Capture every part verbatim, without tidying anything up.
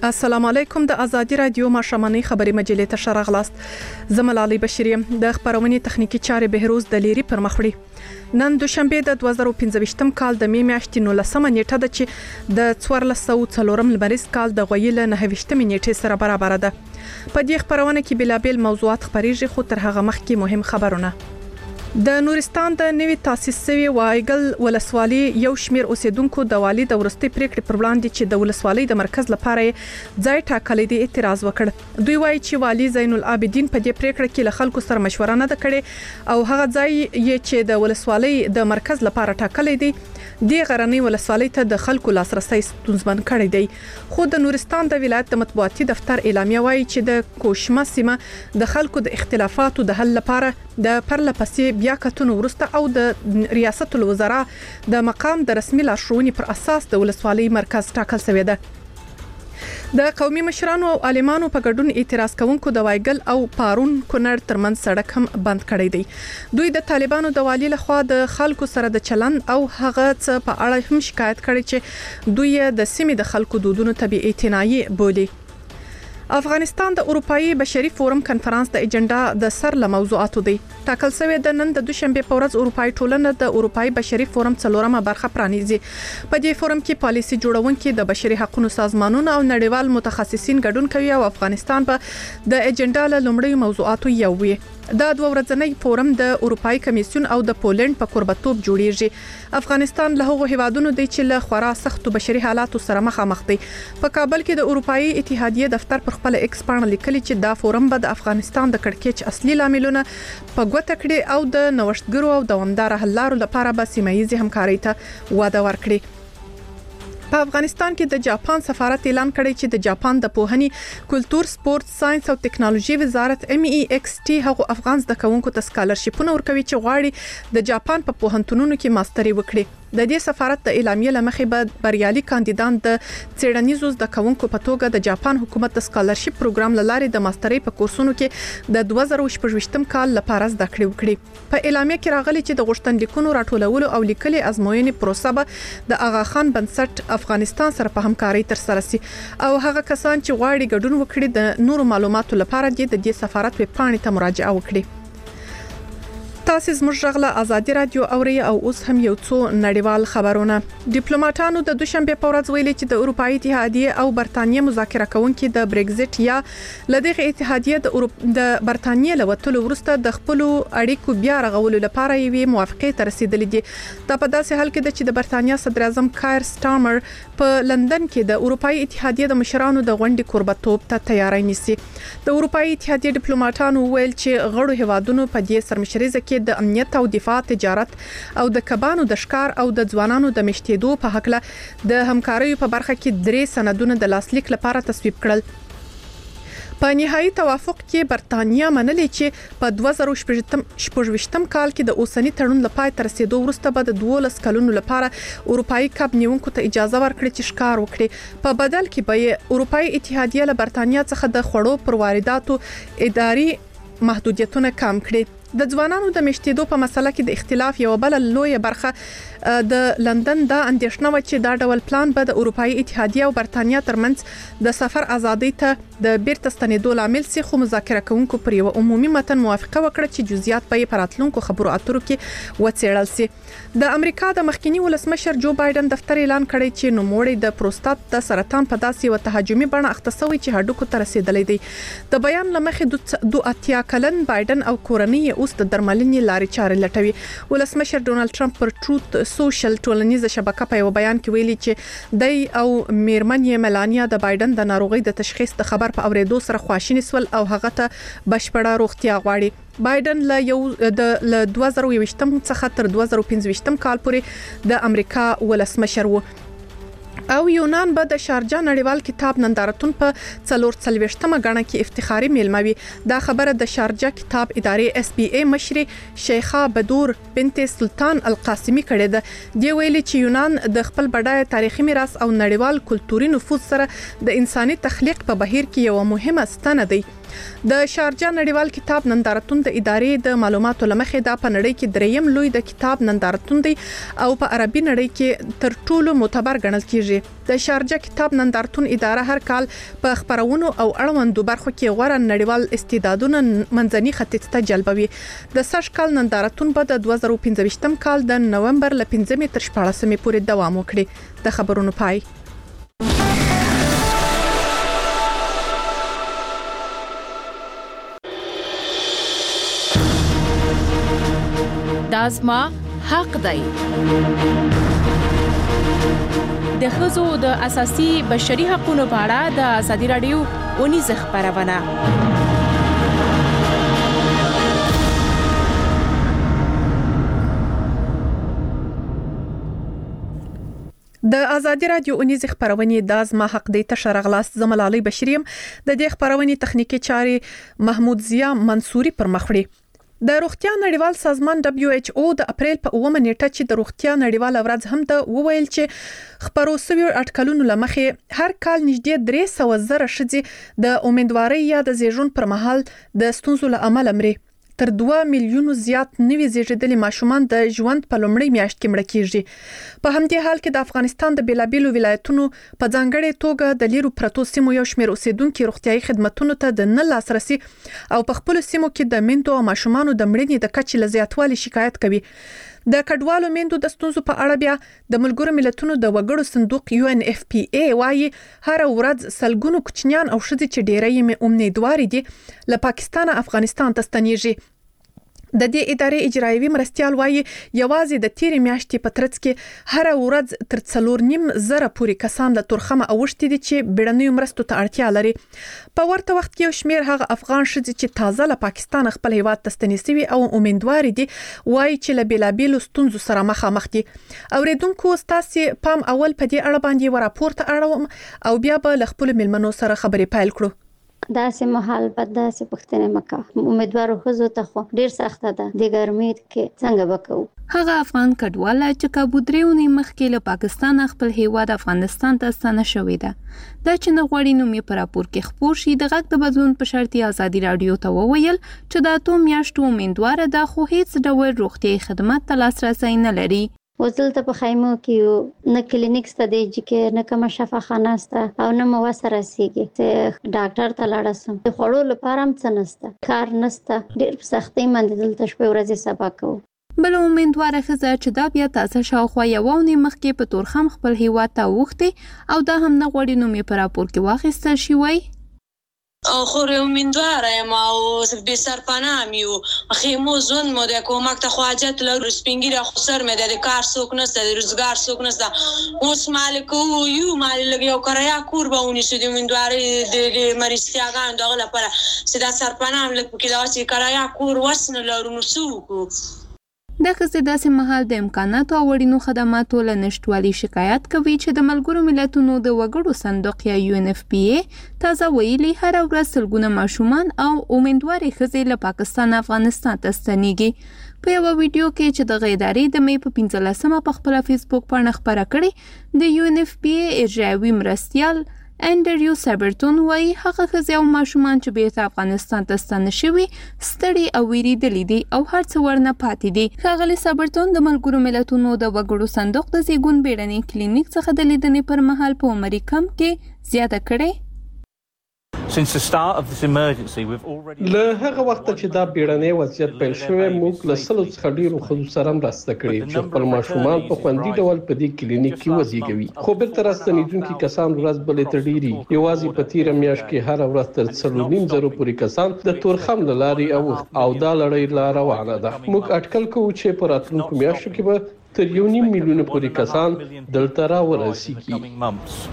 السلام علیکم. د ازادي رادیو ماشوماني خبري مجلې ته شراغلاست. زملالي بشری د خبرونې تخنیکی چارې بهروز د لیری پر مخ وړي. نن دوشنبه د دوه زره پنځه کال د می میاشتې نولسمه نیټه ده چې د څوارلس سوه څلورم لمریز کال د غویل نهه ویشتمې نیټې سره برابر ده. په دې خبرونه کې بلابل موضوعات خبريږي، خو تر هغه مخکې مهم خبرونه. د نورستان د نوي تاسیس شوی وایګل ولسوالۍ یو شمیر اوسیدونکو د والي د ورستي پریکړې پر وړاندې چې د ولسوالۍ د مرکز لپاره ځای ټاکلې دي اعتراض وکړ. دوی وایي چې والي زین العابدین په دې پریکړه کې له خلکو سره مشوره نه کړې او هغه ځای یې چې د ولسوالۍ د مرکز لپاره ټاکلې دي د غرنۍ ولسوالۍ ته د خلکو لاسرسي ستونزمن کړی دی. خو د نورستان د ولایت د مطبوعاتي دفتر اعلامیه وایي چې د کوشمه سیمه د خلکو د اختلافاتو د حل لپاره د پرلپسې بیا کتنو ورسته او د ریاست الوزرا د مقام د رسمي لارښوونې پر اساس د ولسوالۍ مرکز ټاکل شوی دی. د قومي مشرانو او عالمانو په ګډون اعتراض کوونکو د وایګل او پارون کونړ ترمنځ سړک هم بند کړی دی. دوی د طالبانو د والي لخوا د خلکو سره د چلن او هغه څه په اړه هم شکایت کړي چې دوی د سیمې د خلکو دودونو ته بې اعتنایي بولي. افغانستان د اروپאי بشري فورم کنفرانس د اجنډا د سر له موضوعاتو دی. ټاکل شوی د نن د دوشنبه په ورځ اروپאי ټولنه د اروپאי بشري فورم څلورمه برخه پرانیزي. په دې فورم کې پالیسي جوړونکي د بشري حقوقو سازمانونو او نړیوال متخصصین ګډون کوي او افغانستان په د اجنډا له لومړی موضوعاتو یو وي. دا دوه ورځنی فورم د اروپאי کمیسیون او د پولند په قربتوب جوړیږي. افغانستان له هغو هیوادونو دی چې له خورا سختو بشري حالاتو سره مخامخ دی. په کابل کې د اروپאי اتحادیه دفتر پر خپل ایکس پاڼه لیکلي چې دا فورم به د افغانستان د کړکېچ اصلي لاملونه په ګوته کړي او د نوښتګرو او دوامدار حل لارو لپاره به سیمه‌ییزې همکارۍ ته وعده ورکړي. په افغانستان کې د جاپان سفارت اعلان کړی چې د جاپان د پوهنې، کلتور، سپورت، ساينس او ټکنالوژي وزارت ایم ای ایکس ټي هغه افغان زده کوونکو ته سکالرشیپونه ورکوي چې غواړي د جاپان په پوهنتونونو کې ماستري وکړي. د دې سفارت د اعلامیه لمخې به بریالي کاندیدان د څېړنیزو زده کوونکو په توګه د جاپان حکومت د سکالرشیپ پروګرام لارې د ماسترۍ په کورسونو کې د دوه زره شپږ کال لپاره زده کړې وکړي. په اعلامیه کې راغلي چې د غوښتنلیکونو راټولولو او لیکلي ازموینې پروسه به د آغا خان بنسټ افغانستان سره په همکارۍ تر سره سي او هغه کسان چې غواړي ګډون وکړي د نورو معلوماتو لپاره د دې سفارت ویب پاڼې ته مراجعه وکړي. تاسو زموږ غږ ازادي رادیو اوري او اوس هم یو څو نړیوال خبرونه. ډیپلوماټانو د دوشنبه په ورځ ویلي چې د اروپאי اتحادیه او برتانیې مذاکره کوونکي د بریگزټ یا لدغه اتحادیه د اروپ د برتانیې له وټلو ورسته د خپل اړیکو بیا رغولو لپاره یوې موافقه ته رسیدلې دي. دا په داسې حال کې چې د برتانیا صدر اعظم کایر سټارمر په لندن کې د اروپאי اتحادیه د مشرانو د غونډې قربتوب ته تیاری نیسي. د اروپאי اتحادیه ډیپلوماټانو ویل چې غړو هیوادونو په دې سرمشريزه کې د امنیت او دفاع، تجارت او د کبانو د ښکار او د ځوانانو د مشتېدو په حق له د همکاریو په برخه کې درې سندونه د لاسلیک لپاره تصویب کړل. په نهایي توافق کې برتانیا منلې چې په دوه زره شپږ کال کې د اوسنی تړون لپاره تر رسیدو وروسته به د دولس کلونو لپاره اروپאי کب نیونکو ته اجازه ورکړي چې ښکار وکړي. په بدل کې به اروپאי اتحادیه له برتانیا څخه د خوړو پر وارداتو اداري محدودیتونه کم کړي. د ځوانانو د مشتېدو په مسله کې د اختلاف یو بل لوی برخه د لندن د اندېښنه و چې دا ډول پلان به د اروپאי اتحادیه او برتانیا ترمنځ د سفر ازادۍ ته د بیرته ستنېدو لامل سي. خو مذاکره کوونکو پر یو عمومي متن موافقه وکړه چې جزئیات به په راتلونکو خبرو اترو کې وڅېړل سي. د امریکا د مخکنی ولسمشر جو بایدن دفتر اعلان کړی چې نوموړی د پروستات د سرطان په داسې و تهاجمي بڼه اخته شوی چې هډوکو ته رسیدلی دی. د بیان لمخې دوه اتیا کلن بایدن او کورنۍ اوس د درملنې لارې چارې لټوي. ولسمشر ډونالد ټرمپ پر ټروت سوشل ټولنیزه شبکه په یو بیان کې ویلي چې دی او میرمن یې ملانیا د بایدن د ناروغۍ د تشخیص د خبر په اوریدو سره خواشینی سول او هغه ته بشپړه روغتیا غواړي. بایدن له یو د دوه زره یوویشتم څخه تر دوه زره پنځویشتم کال پورې د امریکا ولسمشر و او یونان به د شارجه نړیوال کتاب نندارتون په څلور څلوېښتمه غاڼه کې افتخاري میلموي. دا خبره د شارجه کتاب ادارې اس بي اي مشري شیخه بدور بنت سلطان القاسمی کړې ده. دی ویلي چې یونان د خپل بډای تاریخي میراث او نړیوال کلتوري نفوذ سره د انساني تخلیق په بهیر کې یو مهمه ستنه دی. د شارجه نړیوال کتاب نندارتون د ادارې د معلوماتو لمخې د پنړۍ کې دریم لوی د کتاب نندارتون دی او په عربي نړۍ کې تر ټولو معتبر ګڼل کیږي. د شارجه کتاب نندارتون اداره هر کال په خبرونو او اړوندو برخو کې غوړه نړیوال استعدادونه منځني ختیځ ته جلبوي. د سږ کال نندارتون به د دوه زره پنځه کال د نومبر ل پنځمې تر شپاړسمې پورې دوام وکړي. د خبرونو پای. دازما حق دی. د ښځو د اساسي بشري حقوقو په اړه د ازادي راډیو اونیز خبرونه. د ازادي راډیو اونیز خبرونه د ازما حق دی ته شرغلاس زملالي بشریم. د دې خبرونه تخنیکی چاري محمود ضیا منصوري پر مخ وړي. د روغتیا نړیوال سازمان دبليو ایچ او د اپریل په اومه نیټه چې د روغتیا نړیوال ورځ هم د وویل چې خبرو سوي اټکلونو لمخې هر کال نږدې درې سوه زره ښځې د امیدوارۍ یا د زیږون پر مهال د ستونزو له امله مري. تر دوه میلیونو زیات نوي زیږیدلي ماشومان د ژوند په لومړۍ میاشت کې مړه کیږي. په همدې حال کې د افغانستان د بیلابیلو ولایتونو په ځانګړې توګه د لیرو پرتو سیمو یو شمېر اوسیدونکو روغتیايي خدماتو ته د نه لاسرسي او په خپل سیمو کې د میندو او ماشومانو د مړینې د کچې له زیاتوالي شکایت کوي. د کډوالو میندو د ستونزو په اړه بیا د ملګرو ملتونو د وګړو صندوق یو ان اف پی ای وايي هر ورځ سلګونو کوچنیان او ښځې چې ډېری یې امیدوار دي له پاکستان افغانستان ته ستنیږي. د دې ادارې اجرایوي مرستيال وايي یوازې د تیرې میاشتې په ترڅ کې هر ورځ تر څلور نیم زره پورې کسان له تورخمه اوښتي دي چې بیړنیو مرستو ته اړتیا لري. په ورته وخت کې یو شمېر هغه افغان ښځې چې تازه له پاکستان خپل هیواد ته ستنې شوي او امیدوار دي وايي چې له بیلابیلو ستونزو سره مخامخ دي. اوریدونکو ستاسو پام اول په دې اړه باندې وراپورته اړوم او بیا به له خپل ملمنو سره خبرې پیل کړو. داسې محل بد داسې پښتنه مکه امیدوارو خزو ته خو ډیر سخته ده د ګرمۍ کې څنګه وکاو. هغه افغان کډواله چې کابودریونی مخکې له پاکستان خپل هیواد افغانستان ته ستنه شوې ده. دا چې نه غوړي نو می پر راپور کې خبر شي د غږ د بدلون په شرط ازادي رادیو ته وویل چې د اتو میاشتو امیدوار ده خو هیڅ ډول روغتي خدمات ته لاسرسي نه لري. وزلته په خیمو کې نه کلینیک ست دی چې نه کوم شفاخانه است او نه مو سره سیږي چې ډاکټر ته لاړسم د خړو لپاره هم څه نسته کار نسته ډیر سختي مند دلته شپه ورځې سبا کوو. بل امیدوار خزه چې دا بیا تاسو شاوخوا یوونی مخکې په تورخم خپل هیواد ته وخته او دا هم نه غوړي نو می پر راپور کې واخیستل شي وای او خور امیدواره یم او بی سرپناه میو خیمو زون مو د کومک ته خواجت لرو سپینګیره خو سر مې د کار څوک نسته د روزګار څوک نسته اوس مالک یو مال لګي او کریا کور به ونی شو د امیدواري د مریستیاګان دغه لپاره سدا سرپناه لګ کې دا چې کریا کور وسنه لرو نو څوک د خزې داسې مهال د امکاناتو او وړینو خدماتو له نشټوالي شکایت کوي چې د ملګرو ملتونو د وګړو صندوق یا یو ان اف پی ای تازه ویلي هر ورځ سلګونه ماشومان او امیدوارې ښځې له پاکستان افغانستان ته ستنیږي. په یو ویډیو کې چې د غیداري د مې په پنځلسمه په خپل فیسبوک باندې خبره کړې د یو ان اف پی ای اجرایوي مرستيال انډریو سابرتون وایي هغه ښځې او ماشومان چې بیرته افغانستان ته ستانه شوي ستړي او ویریدلي دي او هر څه ورنه پاتې دي. ښاغلي سابرتون د ملګرو ملتونو د وګړو صندوق د زیږون بیړني کلینیک څخه د لیدنې پر مهال په امریکا کې زیاته کړې. Since the start of this emergency, we've already له هغه وخت چې دا بیړنی وضعیت پیل شوی موږ له سلو څخه ډیرو خلکو سره مرسته کړې چې خپل ماشومان په خوندي ډول په دې کلینیک کې وزیږوي. خو بیرته راستنیدونکي کسان ورځ بلې ته ډیري یوازې په تیره میاشت کې هر ورځ تر څلور نیم زره پورې کسان د تورخم له لارې او او دا لړۍ لا روانه ده. موږ اټکل کوو چې په راتلونکو میاشتو کې به تر یو نیم میلیون پورې کسان دلته راورسیږي.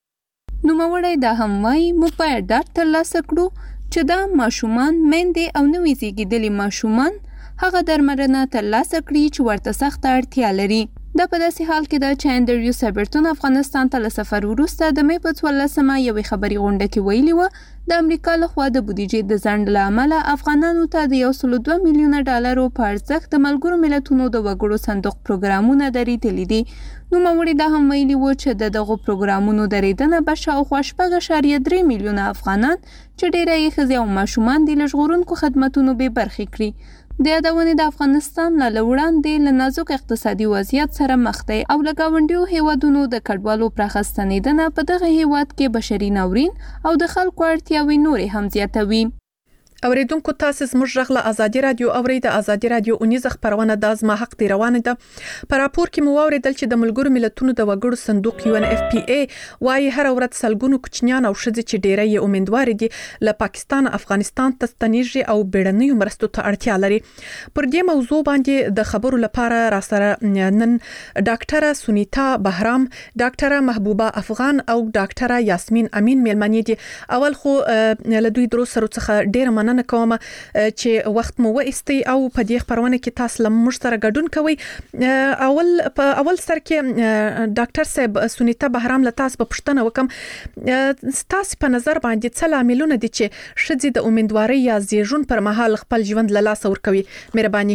نوموړی دا هم وایي موږ باید ډاډ ترلاسه کړو چې دا ماشومان میندې او نوي زیږیدلي ماشومان هغه درملنه ترلاسه کړي چې ورته سخته اړتیا لري. دا په داسې حال کې ده چې انډریو سابرټون افغانستان ته له سفر وروسته د مې په څوارلسمه یوې خبري غونډه کې ویلي و د امریکا لخوا د بودیجې د ځنډ له امله افغانانو ته د یو سل دوه میلیونه ډالرو په ارزښت د ملګرو ملتونو د وګړو صندوق پروګرامونه درېدلي دي. نوموړي دا هم ویلي و چې د دغو پروګرامونو درېدنه به شاوخوا شپږ اعشاریه درې میلیونه افغانان چې ډېری یې ښځې او ماشومان دي له ژغورونکو خدمتونو بې برخې کړي. د یادونې د افغانستان له وړاندې له نازک اقتصادي وضعیت سره مخ دی او له ګاونډیو هیوادونو د کډوالو پراخه ستنېدنه په دغه هیواد کې بشري ناورین او د خلکو اړتیاوې نورې هم زیاتوي. اوریدونکو تاسو زموږ غږ له ازادي رادیو اوري د ازادي رادیو اونیز خبرونه د ازما حق دی روانه ده. په راپور کې مو اوریدل چې د ملګرو ملتونو د وګړو صندوق یو ان اف پی ای وايي هر ورځ سلګونو کوچنیان او ښځې چې ډېری یې امیدوار دي له پاکستان افغانستان ته ستنیږي او بیړنیو مرستو ته اړتیا لري. پر دې موضوع باندې د خبرو لپاره را سره نن ډاکټره سونیتا بهرام، ډاکټره محبوبه افغان او ډاکټره یاسمین امین ملمنې دي. اول خو له دوی درو سره څخه ډېر مننه کوم چې وخت مو وایستي او په دې خبرونه کې تاسو لمر سره ګډون کوي. اول په اول سر کې ډاکټر صاحب سونیتا بهرام له تاسو په پښتنه وکم، تاسو په نظر باندې څه لاملونه دي چې ښځې د امیدوارۍ یا زیږون پر مهال خپل ژوند له لاسه ورکوي؟ مهرباني.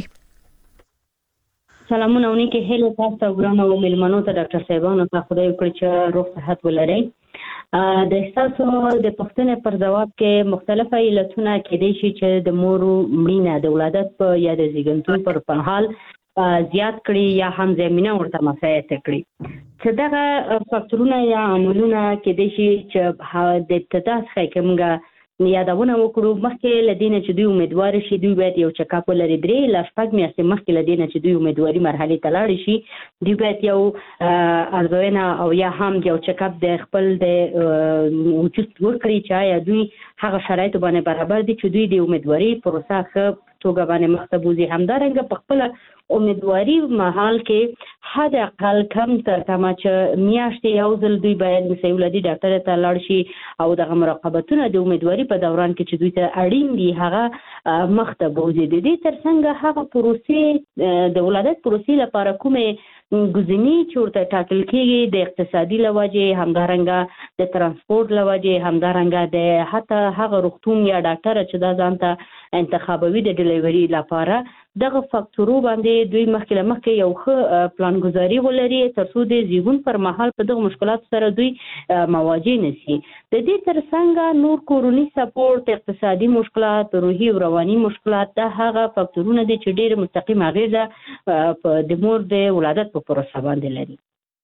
سلامونه ونکه هله تاسو ګرانو ملمنو ته ډاکټر صاحبانو ته خدای وکړي چې روغ صحت ولرئ. د احساسو د پښتنې پر جواب کې مختلفه علتونه کېدای شي چې د مور مړینه د ولادت په یا د زیږنتون پر مهال زیات کړي یا هم زمينه ورته مساعده کړي. چې دغه فاکتورونه یا عاملونه کېدای شي چې د ابتدا څخه کومه یادونه وکړو مخکې لدینه چې دوی امیدوار شي دوی باید یو چک اپ ولري. درې لا شپږ میاشتې مخکې لدینه چې دوی امیدواري مرحله ته لاړ شي دوی باید یو ارزونه او یا هم یو چک اپ د خپل د وجود ورکړي چې آیا دوی هغه شرایط باندې برابر دي چې دوی د امیدواري پروسه ښه توګه باندې مخته بوزي. همدارنګه په خپل امیدواري محل کې حد اقل کم تر کمه چې میاشتې یو ځل دوی باید د ولادي ډاکټر ته لاړ شي او د مراقبتونه د امیدواري په دوران کې چې دوی ته اړین دي هغه مخته بوزي. د دې ترڅنګ هغه پروسې د ولادت پروسې لپاره کومه ګزینی چې ورته ټاکل کېږي د اقتصادي لوجې، همدارنګه د ترانسپورت لوجې، همدارنګه د حتی هغه روغتون یا ډاکټر چې دا ځانته انتخابوي د ډیلیوري لپاره دغه فاکتورو باندې دوی مخکې له مخکې یو ښه پلان ګذاري ولري تر څو د زیږون پر مهال په دغه مشکلات سره دوی مواجه نشي. د دې ترڅنګ نور کورونی سپورټ، اقتصادي مشکلات، روحي او رواني مشکلات دا هغه فاکتورونه دي چې ډېر مستقیم اغیزه په د مور د ولادت په پروسه باندې لري.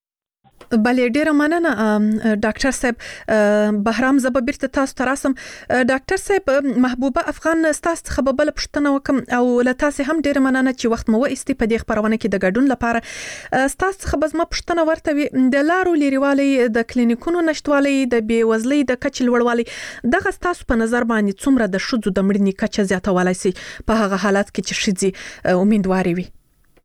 بله ډیره مننه ډاکټر صاحب بهرام. زه به بیرته تاسو ته راسم. ډاکټر صاحب محبوبه افغان تاسو څخه به بل پوښتنه وکم او له تاسو هم ډیره مننه چې وخت مو وایستي په دې خبرونه کې د ګډون لپاره. تاسو څخه به زما پوښتنه ورته وي د لارو لريوالي د کلینیکونو نشټوالي د بیوزلۍ د کچې لوړوالي دغه تاسو په نظر باندې څومره د ښځو د مړینې کچه زیاتولای شي په هغه حالت کې چې ښځې امیدوارې وي؟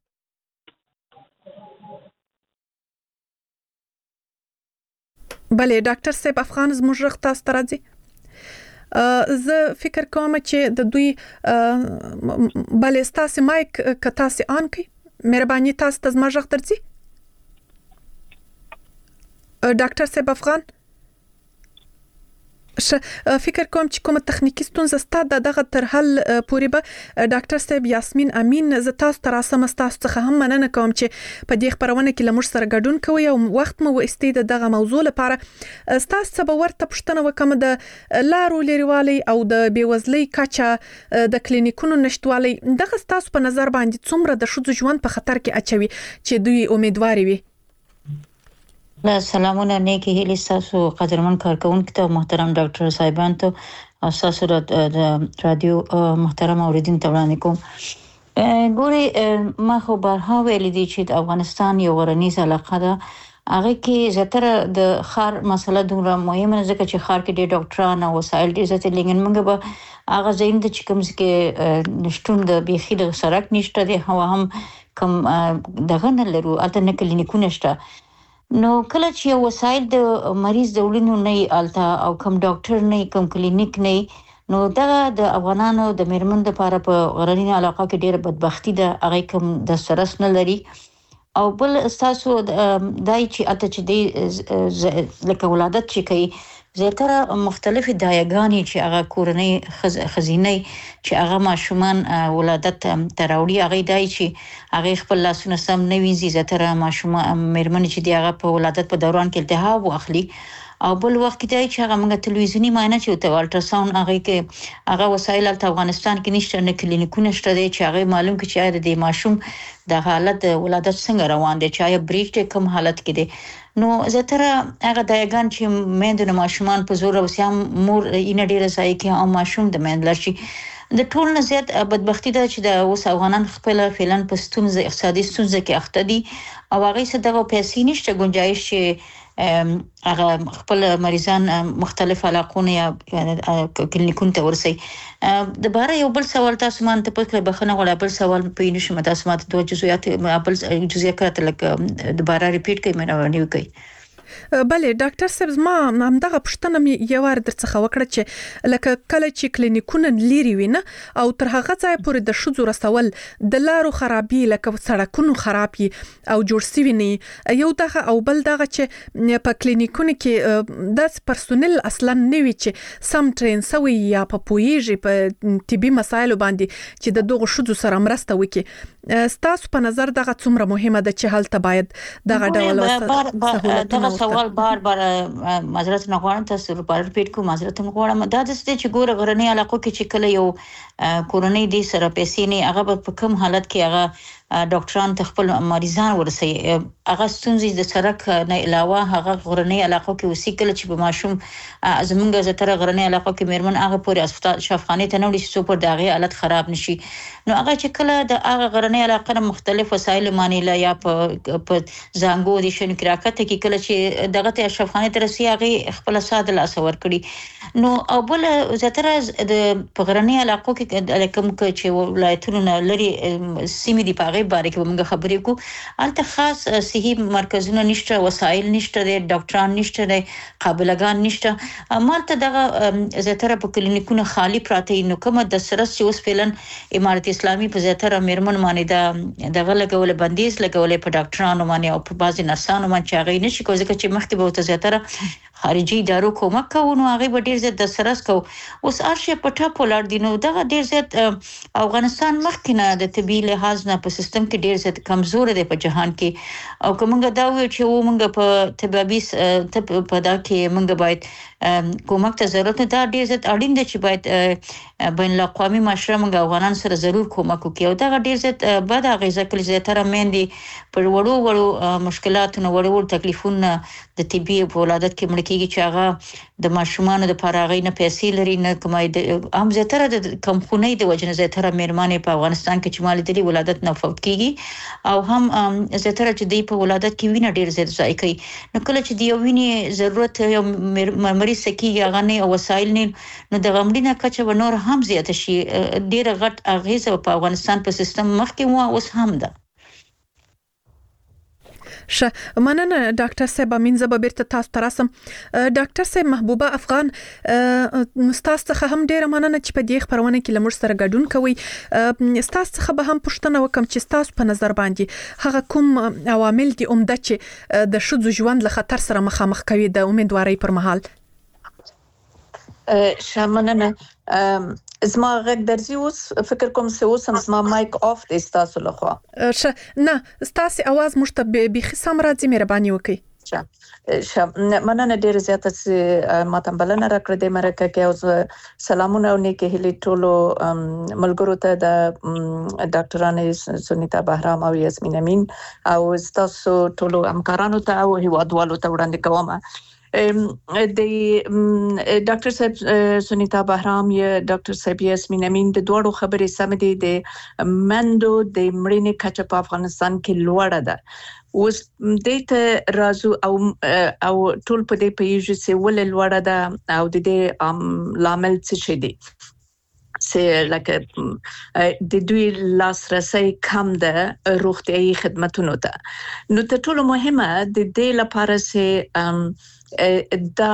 بله ډاکټر صاحب افغان زموږ غږ تاسو ته راځي؟ زه فکر کوم چې د دوی بله ستاسو مایک که تاسو آن کړئ مهرباني تاسو ته زما غږ درځي؟ ډاکټر صاحب افغان فکر کوم چې کومه تخنیکی ستونزه ستاسو دغه تر حل پورې به ډاکټر صاحب یاسمین امین زه تاسو ته راسم تاسو څخه هم مننه کوم چې په دې خبرونه کې لمر سره ګډون کوي او وخت مو وایستي دغه موضوع لپاره. تاسو څه به ورته پوښتنه وکم د لارو لريوالي او د بیوزلۍ کچه د کلینیکونو نشټوالي دغه تاسو په نظر باندې څومره د ښځو ژوند په خطر کې اچوي چې دوی امیدواري وي؟ لا سلامونه نیکی هیلی تاسو قدرمن کارکونکو ته محترم ډاکټر صاحبان ته او تاسو د رادیو محترم اوریدونکو ته وړاندې کوم. ګوري ما خو بارها ویل دي چې افغانستان یو غرنیز علاقه ده هغه کې زیاتره د خار مسله دومره مهمه ځکه چې خار کې ډېر ډاکټران او وسایل ډېر زیات لګین موږ به هغه ځین د چې کوم کې نشټون د بيخي د سرک نشته دی هوا هم کم دغه نه لرو اته نه کلینیکونه شته. نو کله چې یو وسایل د مریض د وړینو نه الته او کم ډاکټر نه کم کلینیک نه نو دا د افغانانو د میرمن لپاره په غرنی علاقه کې ډېر بدبختی ده هغه کم د سرس نه لري او بل تاسو دای چې اته چې دی لکه ولادت چې کوي زیاتره مختلفي دایګانی چې هغه کورنۍ خزینه چې هغه ماشومان ولادت تراوړي هغه دای چې هغه خپل لاسونه سم نه وینځي زیاتره ماشومان مېرمن چې دی هغه په ولادت په دوران کې التهاب واخلي او بل وخت دی چې هغه موږ تلویزیونی معاینه چې ته الټراساوند هغه کې هغه وسایل په افغانستان کې نشته نه کلینیکونه شته دي چې هغه معلوم کې چې د ماشوم د حالت ولادت څنګه روان دي چې آیا بریک کم حالت کې دي نو زتره هغه دایګان چې مېندو ماشومان په زور او سیام مور ان ډیره ځای کې او ماشوم د مېندل شي د ټول نه زیات بدبختی ده چې د اوس افغانان خپل فعلن په ستونزه اقتصادي ستونزه کې اخته دي او هغه څه دغه پیسې نشته گنجائش چې هغه خپل مریضان مختلف علاقونه یا کلینیکونو ته ورسي د باره یو بل سوال تاسو مان ته پکې بخنه ولا بل سوال په نشم تاسو ماته دوه جزئیات بل جزئیات لکه د باره ریپیټ کوي مې نه کوي بله ډاکټر صاحب ما همدغه پښتنه مې یو ور درڅخه وکړه چې لکه کله چې کلینیکونه لري وینه او تر هغه ځای پورې د شذو رسول د لارو خرابي لکه سړکونو خرابي او جوړ سوي نه یو دغه او بل دغه چې په کلینیکونو کې د پرسونل اصلا نه وي چې سم ټرین سوي یا په پویږي په طبي مسایلو باندې چې د دغه شذو سره مرسته وکړي ستاسو په نظر دغه څومره مهمه ده چې هلته باید دغه ډول وسه سوال بار بار معذرت نه غواړم تاسو په ریپیټ کوم معذرت نه غواړم دا د څه چې ګوره غرنی علاقو کې چې کله یو کورونی دي سره پیسې نه هغه په کوم حالت کې هغه ډاکټران خپل مریضان ورسي هغه ستونزې د سرک نه علاوه هغه غرنی علاقو کې وسیکل چې به ماشوم زمونږ زتره غرنی علاقو کې مېرمن هغه پورې هسپتال شفاخانه ته نه وړي چې سپور داغه حالت خراب نشي نو هغه چې کله د هغه غرنی علاقو مختلف وسایل مانی لا یا په زنګو دي شنو کراکته کې کله چې دغه ته شفاخانه ته رسي هغه خپل ساده لاسور کړي نو او بل زتره د غرنی علاقو کې کوم چې ولایتونه لري سیمې دی په باره کې موږ خبرې کو الته خاص صحي مرکزونه نشته وسایل نشته دي ډاکټران نشته دي قابلګان نشته مالته دغه زیاتره په کلینیکونو خالی پراته نو کومه د سرس چې اوس فعلن امارت اسلامي په زیاتره مېرمن باندې دغه لګول بندیز لګول په ډاکټرانو باندې او په بعضي نرسانو باندې چې هغه نشي کوي چې مخکې به ته زیاتره خارجي ادارو کومک کوي نو هغه به ډیر زیات د سرس کو اوس ارشه پټه پولار دي نو دغه ډیر زیات افغانستان مخکې نه د طبي لحاظ نه په سیستم کې ډیر زیات کمزور دی په جهان کې او کومه دا وی چې و موږ په طبي طب په دا کې موږ باید کومک ته ضرورت دا ډیر زیات اړین دی چې باید بین الاقوامي معاشره موږ افغانان سره ضرور کومک وکړو دا ډیر زیات بد اغیزه کوي زیاتره مېندې پر وړو وړو مشکلاتونو وړو وړو تکلیفونو د طبي په ولادت کې مړ کېږي چې هغه د ماشومان د فراغې نه پیسې لري نه کمای د عام زیاتره د کمخونۍ د وجنه زیاتره مېرمنې په افغانستان کې چې مال دي ولادت نه فوت کیږي او هم زیاتره چې دی په ولادت کې وینه ډیر زیات ځای کوي نو کله چې دی ویني ضرورت یو مریض سکیږي هغه نه وسایل نه نو د غمډینه کچه و نور هم زیات شي ډیر غټ اغیزه په افغانستان په سیستم مخکې مو اوس هم ده ش مننه ډاکټر صاحب امین زه بیرته تاسو ته راسم ډاکټر صاحب محبوبه افغان تاسو څخه هم ډیره مننه چې په دې خبرونه کې لمر سره ګډون کوي تاسو څخه به هم پوښتنه وکم چې تاسو په نظر باندې هغه کوم عوامل دي عمده چې د شذو ژوند له خطر سره مخامخ کوي د امیدوارۍ پر مهال شامننه زما غږ درځي اوس فکر کوم چې اوس هم زما مایک اف دی تاسو لخوا نه تاسو आवाज مشته بيخي سم راځي مهرباني وکړئ ش مننه ډیر زیاته چې ماته بلنه راکړه د مرکه کې اوس سلامونه او نیکه هلي ټولو ملګرو ته د ډاکټرانو سنیتا بهرام او یاسمین امین او تاسو ټولو همکارانو ته او هیوادوالو ته وړاندې کوم د ډاکټر صاحب سنیتا بهرام یا ډاکټر صاحب یاسمین امین د دوړو خبرې سم دي د مندو د مړینې کچه په افغانستان کې لوړه ده اوس دته رازو او او ټول په دې پیږي چې ول لوړه ده او د دې لامل څه شي دي سه لکه د دوی لاسرسي کم ده روغتيایي خدماتونو ته نو ته ټول مهمه د دې لپاره چې دا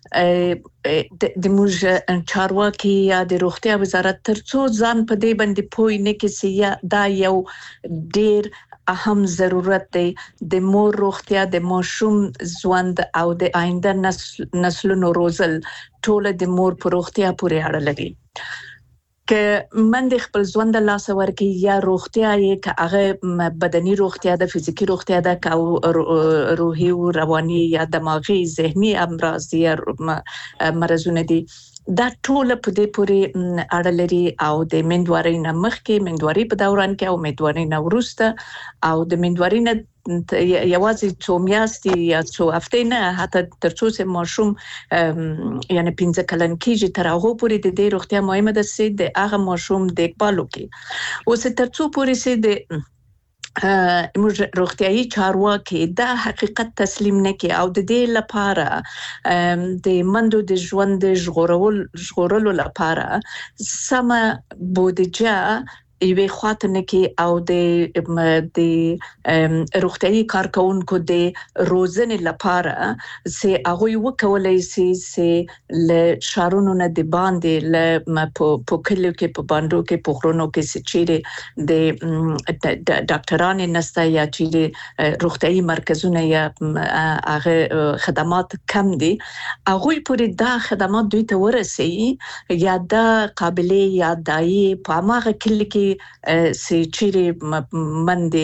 د موږ چارواکي یا د روغتیا وزارت ترڅو ځان په دې باندې پوي نه کیسي دا یو ډیر اهم ضرورت دی د مور روغتیا د ماشوم ژوند او د آینده نسل نسلونو روزل ټول د مور په روغتیا پورې اړه لري که من د خپل ژوند له لاسه ورکړي یا روغتیا یې که هغه بدني روغتیا د فزیکی روغتیا د او روحي او رواني یا دماغي ذهني امراض یا مرزونه دي دا ټول په دې پورې اړه لري او د مندوارۍ نه مخکې مندوارۍ په دوران کې او مندوارۍ نه وروسته او د مندوارۍ نه یوازې څو میاشتې یا څو هفتې نه حتی تر څو چې ماشوم یعنی پنځه کلن کېږي تر هغه پورې د دې روغتیا مهمه ده چې د هغه ماشوم دیکبال وکړي اوس تر څو پورې چې د موږ روغتيایي چارواکي دا حقیقت تسلیم نه کوي او د دې لپاره د مندو د ژوند ژغورول ژغورلو لپاره سم بودجه ایوه خاطر کې او د د روغتيایي کارکونکو د روزنې لپاره سي هغه وکولای سي سي ل شارونو نه د باندې ل په کلو کې په باندو کې په خرونو کې سچيره د ډاکټرانو نستا یا چې روغتيایي مرکزونه یا هغه خدمات کم دي هغه پورې دا خدمات دوی ته ورسي یا دا قابلیت یا دای په ماغه کلی کې سي چيري مندي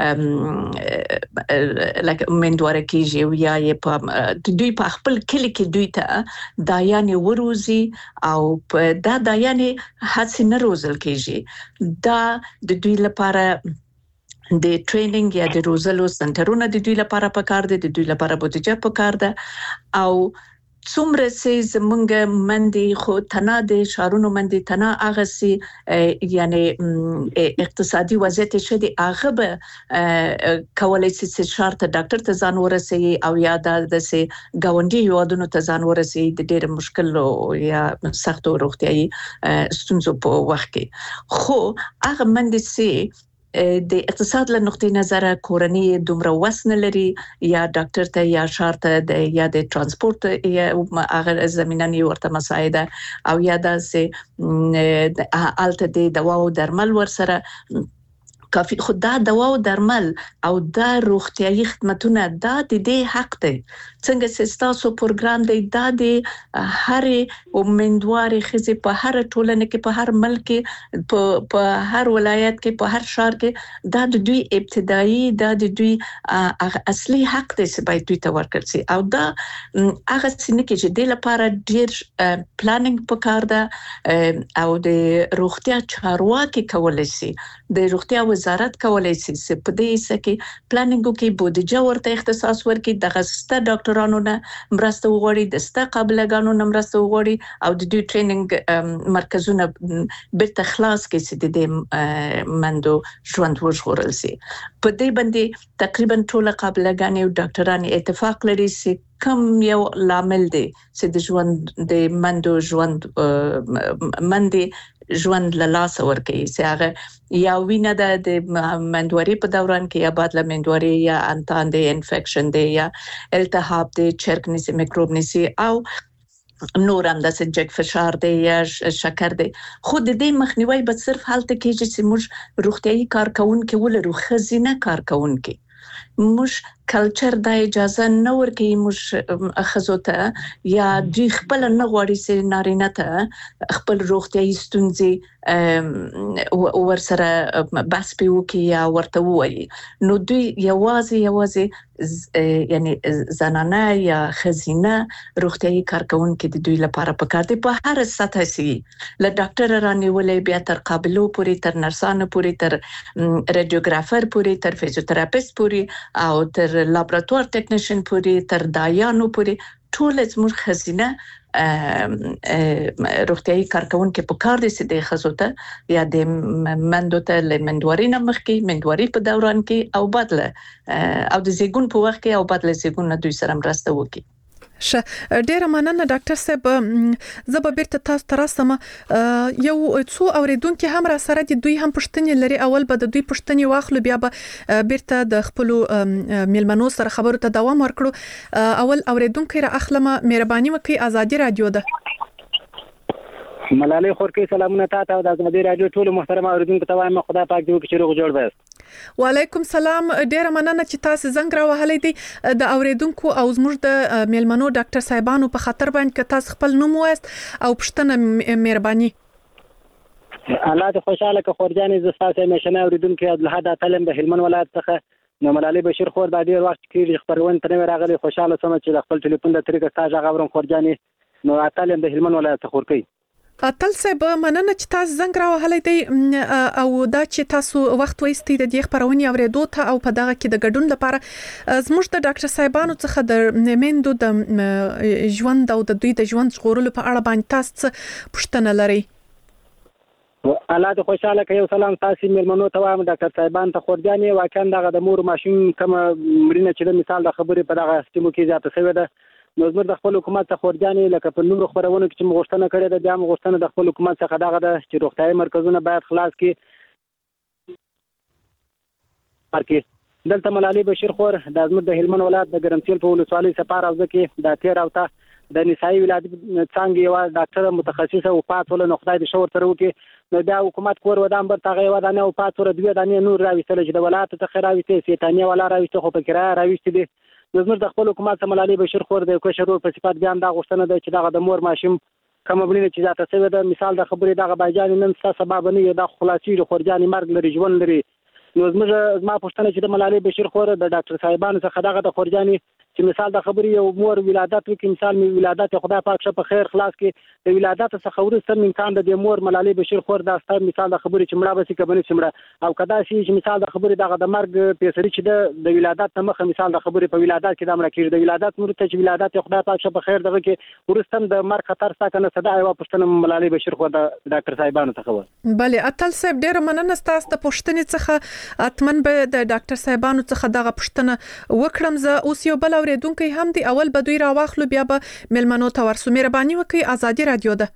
لکه مندواره کیږي یا په دوی په خپل کلی کې دوی ته دایانه وروزي او دا دایانه هڅه نه روزل کیږي دا د دوی لپاره د ټریننګ یا د روزلو سنټرونه د دوی لپاره پکار دي د دوی لپاره بودیجه پکار ده او څومره سي زمونږ مندي خو تنا د شارونو مندي تنا هغه سي یعنی اقتصادي وضعیت شدي هغه به کولای سي چې شرط ډاکټر ته ځان ورسي او یا د سي گاونډي یوادونو ته ځان ورسي د ډېر مشکل یا سخت روغتيایي ستونزو په وخت کې خو هغه مندي سي د اقتصاد له نقطې نظر کورنۍ دومره وسن لري یا ډاکټر ته یا شرط د یا د ترانسپورت یا هغه زمينه ورته مساعده او یا د الته د دوا او درمل ورسره کافي خدا دوا او درمل او دا روغتيایي خدماتونه دا د دې حق دی څنګه سستاسو پروګرام دی دا د هر ومندواري خزي په هر ټولنه کې په هر ملک په په هر ولایت کې په هر شهر کې دا د دوی ابتدایي دا د دوی اصلي حق دی چې باید دوی ته ورکړل شي او دا هغه څنګه چې د لپاره ډیر پلانینګ پکار ده او د روغتیا چارواکي کولای شي د روغتیا وزارت کولای شي چې په دې سکه پلانینګ کې بودیجه ورته اختصاص ورکړي د غسته ډاکټرانو نه مرسته وغوړي د ستا قابلګانو نه مرسته وغوړي او د دوی ټریننګ مرکزونه بیرته خلاص کړي چې د مندو ژوند وژغورل شي په دې باندې تقریبا ټول قابلګانې او ډاکټرانو اتفاق لري چې کم یو لامل دی چې د ژوند د مندو ژوند مندي ژوند له لاس ورکړي چې هغه یا وینه د مندواري په دوران کې یا بعد له مندواري یا انتان د انفیکشن دی یا التهاب دی چرک نسی میکروب نسی او نور هم د سجک فشار دی یا شکر دی خود دې مخنیوي به صرف حالت کېږي چې موږ روغتيایي کارکونکو ولرو خزینه کارکونکو موږ کلچر د اجازه نه ورکوي موږ خزوته یا دوی خپل نه غواړي چې نارینه ته خپل روغتيایي ستونزې ورسره بس پیوکي یا ورته وایي نو دوی یوازې یوازې یعنی زنانه یا خزینه روغتيایي کارکونکو د دوی لپاره پکار دي په هر سطح سي له ډاکټر رانیولې بیا تر قابلو پورې تر نرسانو پورې تر رادیوګرافر پورې تر فزیوتراپیست پورې او تر لابراتوار ټیکنیشن پورې تر دایانو پورې ټول زموږ خزینه روغتيایي کارکونکو په کار دي چې د خزوته یا د مندو ته لمندوري نه مخکي مندوري په دوران کې او بدله او د زیګون په وخت کې او بدله زیګون دوی سره مرسته وکړي ش ډیره مننه ډاکټر صاحب زه به بیرته تاسو ته راسم یو څو اوریدونکو هم را سره دي دوی هم پښتني لري اول به د دوی پښتني واخلو بیا به بیرته د خپل میلمنو سره خبرو ته دوام ورکړو اول اوریدونکو را اخلمه مهرباني وکړئ ازادي رادیو ده ملالۍ خورکی سلامونه تاسو د ازادي رادیو ټول محترم اوریدونکو ته وایم خدای پاک دې وکړي چې روغ جوړ وایست وعلیکم سلام ډیره مننه چې تاسو زنګ را وهلې دي د اوریدونکو او زموږ د میلمنو ډاکټر صاحبانو په خاطر باندې که تاسو خپل نوم وایست او پښتنه مهرباني الله دې خوشاله که خورجانې ز تاسو مشنه اوریدونکو عبدالحد اتلم د هلمند ولایت څخه نو ملالۍ بشیر خور د ډیر وخت کې خبرونه تنه راغلي خوشاله سم چې د خپل ټلیفون د طریقې تاج غوړم خورجانې نو اتلم د هلمند ولایت څخه خورکی اتل صاحب مننه چې تاسو زنګ را وهلې دی او دا چې تاسو وخت وایستئ د دې خبرونې اوریدو ته او په دغه کې د ګډون لپاره زموږ د ډاکټر صاحبانو څخه د میندو د ژوند او د دوی د ژوند ژغورلو په اړه باندې تاسو پوښتنه لرئ الله دې خوشاله کوي سلام تاسو میلمنو ته وایم ډاکټر صاحبان ته خورجانې واقعا دغه د مور ماشوم کوم مرینه چې د مثال د خبرې په دغه سیمو کې زیاته شوې ده نو زموږ د خپل حکومت څخه خورجانې لکه په نورو خبرونو کې چې مغوښتنه کړې ده بیا مغوښتنه د خپل حکومت څخه دغه ده چې روغتیايي مرکزونه باید خلاص کړي پارکي دلته ملالۍ بشیر خور د زموږ د هلمند ولایت د ګرمسیل په ولسوالۍ سپار اوځه کې د تیر اوته د نسایي ولادت څنګه یو ډاکټر متخصصه او پاتول نو خدای دې شور تر وکي نو دا حکومت کور ودان بر تاغه ودانه او پاتور دوی دانه نور راويستل چې د ولایت څخه راويستي سیتانه ولا راويستي خو په کرایه راويستي دي زموږ د خپل حکومت سره ملالۍ بشیر خور د کوشرو په صفات بیان دا غوښتنه ده چې دغه د مور ماشوم کوم بلنه چې ذاته سوي ده مثال د خبرې دغه بایجان نن څه سبب نه یو د خلاصي د خورجاني مرګ لري ژوند لري نو زموږ زما پښتنه چې د ملالۍ بشیر خور د ډاکټر صاحبانو څخه دغه د خورجاني چې مثال د خبرې یو مور ولادت وکړي مثال می ولادت خدای پاک شه په خیر خلاص کې د ولادت څخه ورسره امکان د مور ملالۍ بشیر خور د استاد مثال د خبرې چې مړه بسې کبنې چې او کدا شي چې مثال د خبرې دغه د مرګ پیسري چې د ولادت مخه مثال د خبرې په ولادت کې د امر کېږي د ولادت مرته چې ولادت خدای پاک شه په خیر دغه کې ورستم د مرګ خطر ساکنه صدا یو پښتنه ملالۍ بشیر خور د ډاکټر صاحبانو څخه بله اتل صاحب ډیر مننه تاسو د پښتنې څخه اتمن به د ډاکټر صاحبانو څخه دغه پښتنه وکړم زه اوس یو بل اوریدونکو هم دی اول به دوی را واخلو بیا به ملمنو ته ورسو مهرباني وکړئ ازادي رادیو ده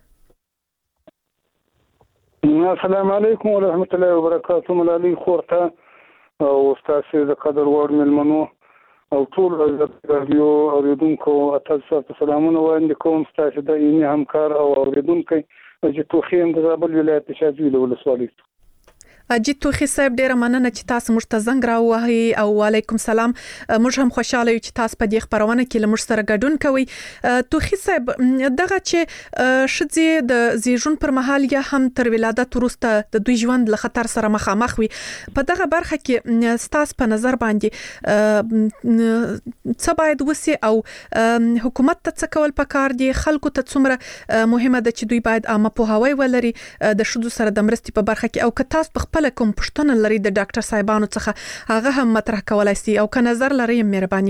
السلام علیکم ورحمت الله وبرکاته ملالۍ خورته او تاسو د قدر وړ ملمنو او ټول رادیو اوریدونکو تاسو ته سلامونه وړاندې کوم تاسو د اینې همکار او اوریدونکو چې توخیم د زابل ولایت شاذوی ولسوالۍ اجیت توخی صاحب ډیره مننه چې تاسو موږ ته زنګ راوهی او وعلیکم سلام موږ هم خوشاله یو چې تاسو په دې خبرونه کې لمر سره ګډون کوي توخی صاحب دغه چې شذې د زیږون پر مهال یا هم تر ولادت وروسته د دوی ژوند له خطر سره مخامخ وي په دغه برخه کې تاسو په نظر باندې څه باید وسی او حکومت ته څه کول پکار دي خلکو ته څومره مهمه ده چې دوی باید عامه پوهاوی ولري د شذو سره د مرستې په برخه کې او که تاسو په خپل کوم پښتنه لري د ډاکټر صاحبانو څخه هغه هم مطرح کولای شي او که نظر لري مهرباني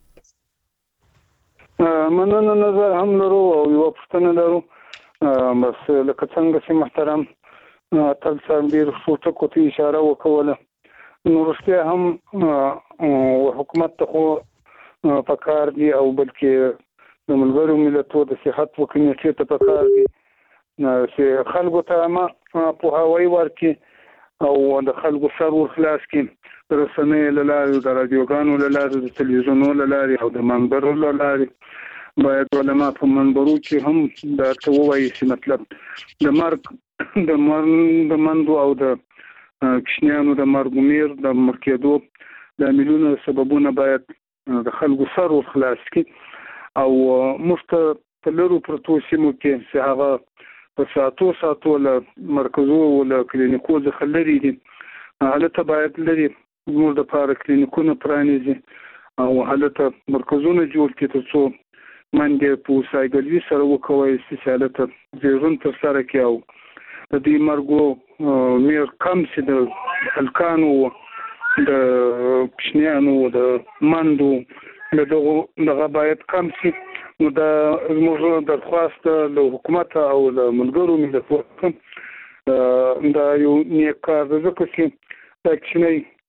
مننه نظر هم لرو او یو پښتنه لرو بس لکه څنګه چې محترم تل سمبیر فوټو کوتي اشاره وکوله نو رښتیا هم حکومت ته پکار دی او بلکې د ملګرو ملتونو د صحت وکړي ته پکار دی چې خلکو ته ما پوهاوی ورکړي او د خلکو سر ورخلاص کړي رسنۍ له لارې د رادیوګانو له لارې د تلویزیونونو له لارې او د منبرو له لارې باید علما په منبرو کې هم دا ته ووایي چې مطلب د مرګ د مرګ د مندو او د کشنیانو د مرګ میر د مرکېدو د مليونو سببونه باید د خلکو سر ورخلاص کړي او مفته په لرو پروتو سیمو کې چې هغه په ساتو ساتو له مرکزو او له کلینیکو څخه لري دي حالت باید لري موږ د پاره کلینیکونه پرانیزي او حالت مرکزونه جوړ کړي تر څو منډه په سایګلوي سره وکوي چې حالت زیرون تر سره کې او د دې مرګو میر کم چې د الکانو د پښنیانو د مندو دغه دغه باید کم شي نو دا موږ درخواست له حکومت او له ملګرو ملتونو دا یو نیک کار ځکه چې دا کښنی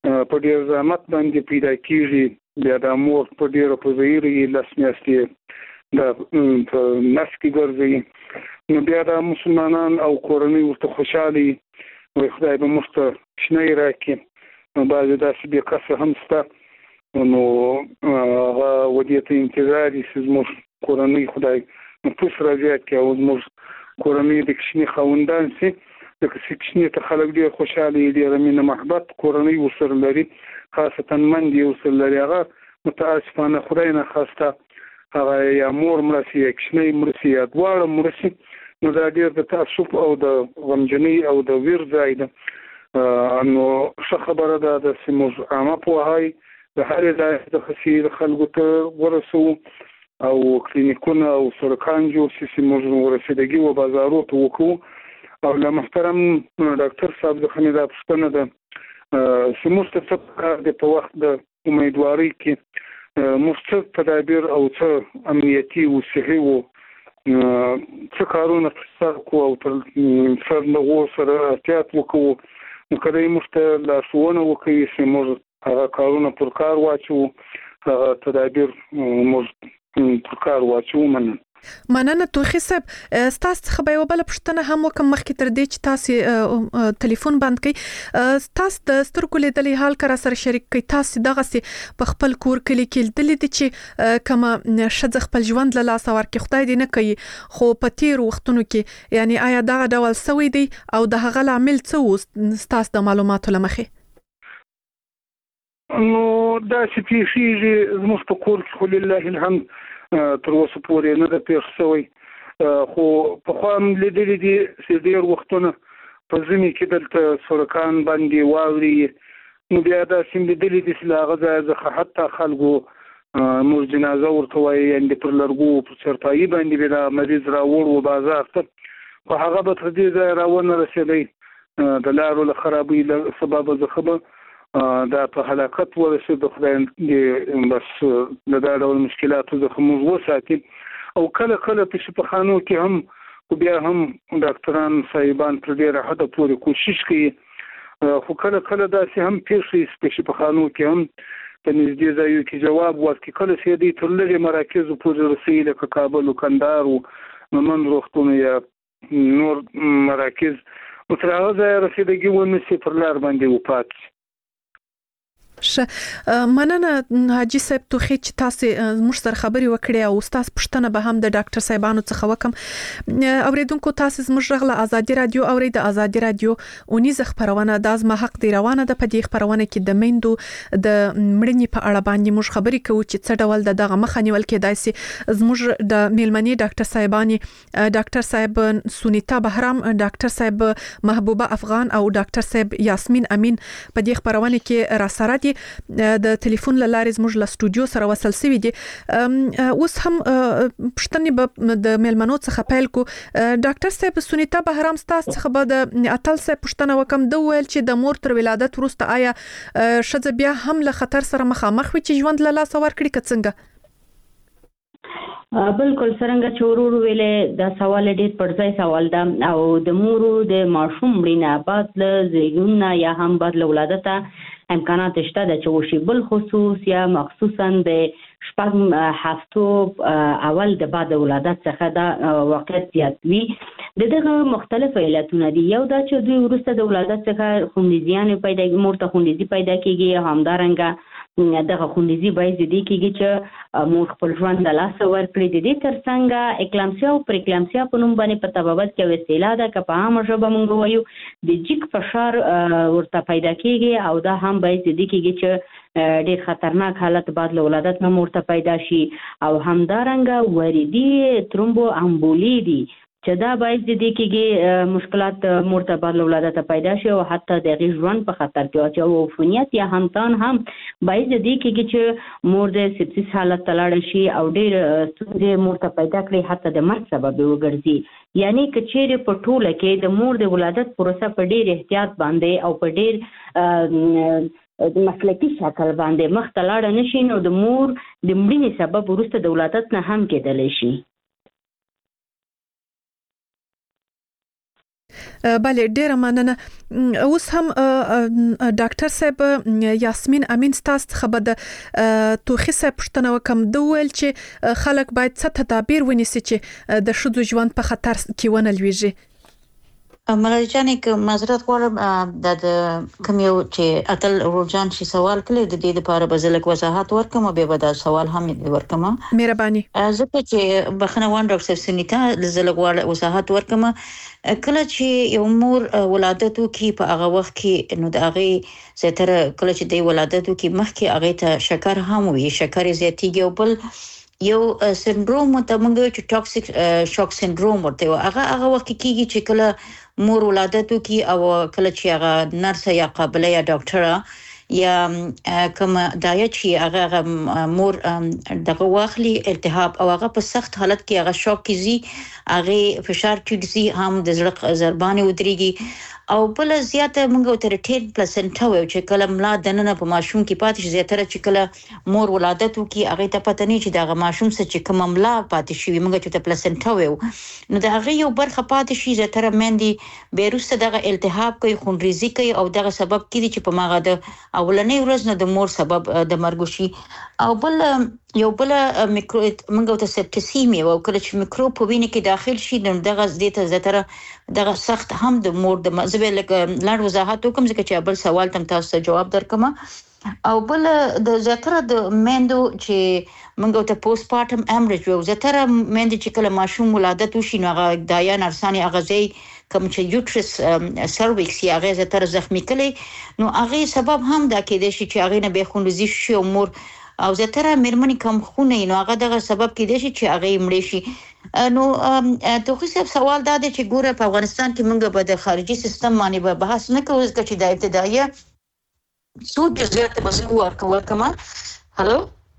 په ډیر زحمت باندې پیدا کیږي بیا د مور په ډیر په ځایري لاس میاشتې د نس کې ګرځي نو بیا د مسلمانان او کورنۍ ورته خوشحالي وي خدای به موږ ته شنه راکړي نو بعضې داسې بې کسه هم شته نو هغه ودې ته انتظار وي چې زموږ کورنۍ خدای نفوس رازیات کړي او زموږ کورنۍ د کشنې خاوندان شي لکه چې کشنې ته خلک ډېر خوشحاله ډېره مینه محبت کورنۍ ورسره لري خاصتا مندې ورسره لري هغه متاسفانه خدای نه خواسته هغه یا مور مړه شي یا کشنۍ مړه شي یا دواړه مړه شي نو دا ډېر د تعصب او د غمجنۍ او د ویر ځای ده نو ښه خبره ده د زموږ عامه پوهاوی د هرې ځای د خسي خلکو ته ورسوو او کلینیکونه او سړکان جوړ شي چې موږ ورسېدګي و بازارو ته وکړو او له محترم ډاکټر صاحب څخه مې دا پوښتنه ده چې موږ ته څه پکار دی په وخت د امیدوارۍ کې موږ څه تدابیر او څه امنیتي او صحي و څه کارونه ترسره کړو او تر سر له سره احتیاط وکړو نو که دوی موږ ته لارښوونه وکړي چې موږ هغه کارونه پر کار واچوو هغه تدابیر موږ پر کار واچوو. مننه. مننه توخي صاحب ستاسو څخه به یو بل پوښتنه هم وکم مخکې تر دې چې تاسو ټلیفون بند کړئ تاسو د سترګو لیدلې حال کرا سره شریک کړئ تاسو دغه سي په خپل کور کې لیکل دي چې کما شذ خپل ژوند له لاس ورکړي خدای دې نه کوي خو په تیر وختونو کې یعنی آیا دغه ډول سوي دي او د هغه عامل څه ستاسو د معلوماتو لمخې نو دا چې پیښیږي زموږ په کور کې خو لله الحمد تر اوسه پورې نه ده پیښ شوی خو پخوا هم لیدلي دي چې ډېر وختونه په ژمي کې دلته سړکان باندې واوري نو بیا داسې هم لیدلي دي چې له هغه ځایه څخه حتی خلکو موږ جنازه ورته وایي یعنې پر لرګو پر چرپایي باندې به دا مریض راوړ و بازار ته خو هغه به تر دې ځایه راونه رسېدی د لارو له خرابۍ له سببه څخه به دا په هلاکت ورسېد خدای دې بس له دا ډول مشکلاتو څخه موږ وساتي او کله کله په شفاخانو کې هم بیا هم ډاکټران صاحبان تر ډېره حده پورې کوشش کوي خو کله کله داسې هم پیښې په شفاخانو کې هم په نږدې ځایو کې جواب ورکړي کله چې دوی تر لږې مراکزو پورې رسوي لکه کابل او کندهار او مومند روغتون یا نور مراکز نو تر هغه ځایه رسېدګي ونه شي پر لار باندې وپاتې شي. ش مننه حاجی صاحب توخي چې تاسو موږ سره خبري وکړې او تاسو پښتنه به هم د ډاکټر صاحبانو څخه وکم اوریدونکو تاسو زموږ غږ له ازادي رادیو اوري د ازادي رادیو اونیز خبرونه د ازما حق دی روانه ده په دې خبرونه کې د میندو د مړنی په اړه باندې موږ خبري کوو چې څه ډول د دغه مخنیول کېدای شي زموږ د میلمنې ډاکټر صاحبانی ډاکټر صاحب سونیتا بهرام ډاکټر صاحب محبوبه افغان او ډاکټر صاحب یاسمین امین په دې خبرونه کې را سره دي د ټلیفون لارې زموږ له سټوډیو سره وصل شوی دي اوس هم پښتنې د میلمنو څخه پیل کو ډاکټر صاحب سونیتا بهرام تاسو څخه به د اتل صاحب پښتنه وکم د ویل چې د مور تر ولادت وروسته آیا شذ بیا هم له خطر سره مخامخ وي چې ژوند له لاس ورکړي کڅنګه بالکل څنګه چې ورور ویلې دا سوال ډېر پرځای سوال ده او د مورو د ماشوم مړینه بعد له زیږون یا هم بعد له ولادت امکانات شته د چوشي بل خصوص یا مخصوصا د شپږ هفتو اول د بعد ولادت څخه دا واقعیت زیات وي د دغه مختلف علتونه دي یو دا چې دوی ورسته د ولادت څخه خونریزیان پیدا مور ته خونریزي پیدا کیږي همدارنګه دغه خونریزي باید دې کېږي چې مور خپل ژوند د لاس ورکړي د دې ترڅنګ اکلامسیا او پریکلامسیا په نوم باندې په تبابت کې وسیله ده که په عامه ژبه موږ وایو د جګ فشار ورته پیدا کېږي او دا هم باید دې کېږي چې ډېر خطرناک حالت بعد له ولادت نه مور ته پیدا شي او همدارنګه وریدي ترومبو امبولی دي چې دا باید د دې کېږي مشکلات مور ته بعد له ولادت پیدا شي او حتی د هغې ژوند په خطر کې واچوي او عفونیت یا همتان هم باید د دې کېږي چې مور د سپسیس حالت ته لاړه شي او ډېر ستونزې مور ته پیدا کړي حتی د مرګ سبب وګرځي یعنی که چیرې په ټوله کې د مور د ولادت پروسه په ډېر احتیاط باندې او په ډېر مسلکي شکل باندې مخ ته لاړه نه شي نو د مور د مړینې سبب وروسته د ولادت نه هم کېدلی شي. بله ډیره مننه. اوس هم ډاکټر صاحب یاسمین امین ستاسو خبر د توخي صاحب پښتنه وکم د ویل چې خلک باید څه تدابیر ونیسي چې د شذو ژوند په خطر کې ونه لويږي. ملای جانې که معذرت غواړم د کوم یو چې اتل ورجان شي سوال کړي د دې لپاره به زلک وضاحت ورکم او به دا سوال هم ورکم. مهرباني. زه چې بخنه وان ډاکټر سنیتا زلک وضاحت ورکم. کله چې یو مور ولادت وکي په هغه وخت کې نو د هغه زیاتره کله چې د ولادت وکي مخکې هغه ته شکر هم وي، شکر زیاتیږي او بل یو سندروم ته موږ چې ټاکسیک شوک سندروم ورته هغه هغه وخت کېږي چې کله مور ولادت وکي او کله چې هغه نرس یا قابله یا ډاکټره یا کوم دایه چې هغه مور دغه واخلي التهاب او هغه په سخت حالت کې هغه شوک کیږي، هغه فشار کیږي، هم د زړه ضربان ودرېږي او بل زیاته موږ تر ټین پلاسنټا و چې کله ملا دننه په ماشوم کې پاتې شي، زیاتره چې کله مور ولادت وکي هغه ته پته نه چې دغه ماشوم څه چې کوم ملا پاتې شي موږ چې ته پلاسنټا و نو د هغه یو برخه پاتې شي، زیاتره مندي بیروسته دغه التهاب کوي، خونریزي کوي او دغه سبب کیږي چې په ماغه د اولنې ورځ نه د مور سبب د مرګ شي. او بل یو بل میکرو موږ ته سپټسیمیا او کله چې میکروب په وینې کې داخل شي نو دغه زیاته زیاتره دغه سخت هم د مور د مزبه لکه لاړ وضاحت وکم ځکه چې بل سوال تم تاسو جواب درکم. او بل د زیاتره د مندو چې موږ ته پوسټ پارټم امریج او زیاتره مند چې کله ماشوم ولادت وشي نو هغه دایا نرساني اغازي کوم چې یوټرس سرویکس یا هغه زیاتره زخمی کړي نو هغه سبب هم دا کېدای شي چې هغه نه به خونریزي شي او مور او زیاتره مېرمنې کم خونه نو هغه دغه سبب کېدای شي چې هغه مړ شي. نو توخي صاحب سوال دا دی چې ګوره په افغانستان کې موږ به د خارجي سیستم باندې به بحث نه کوو ځکه چې د ابتدایي څو جزئیات به زه ورکوم. هالو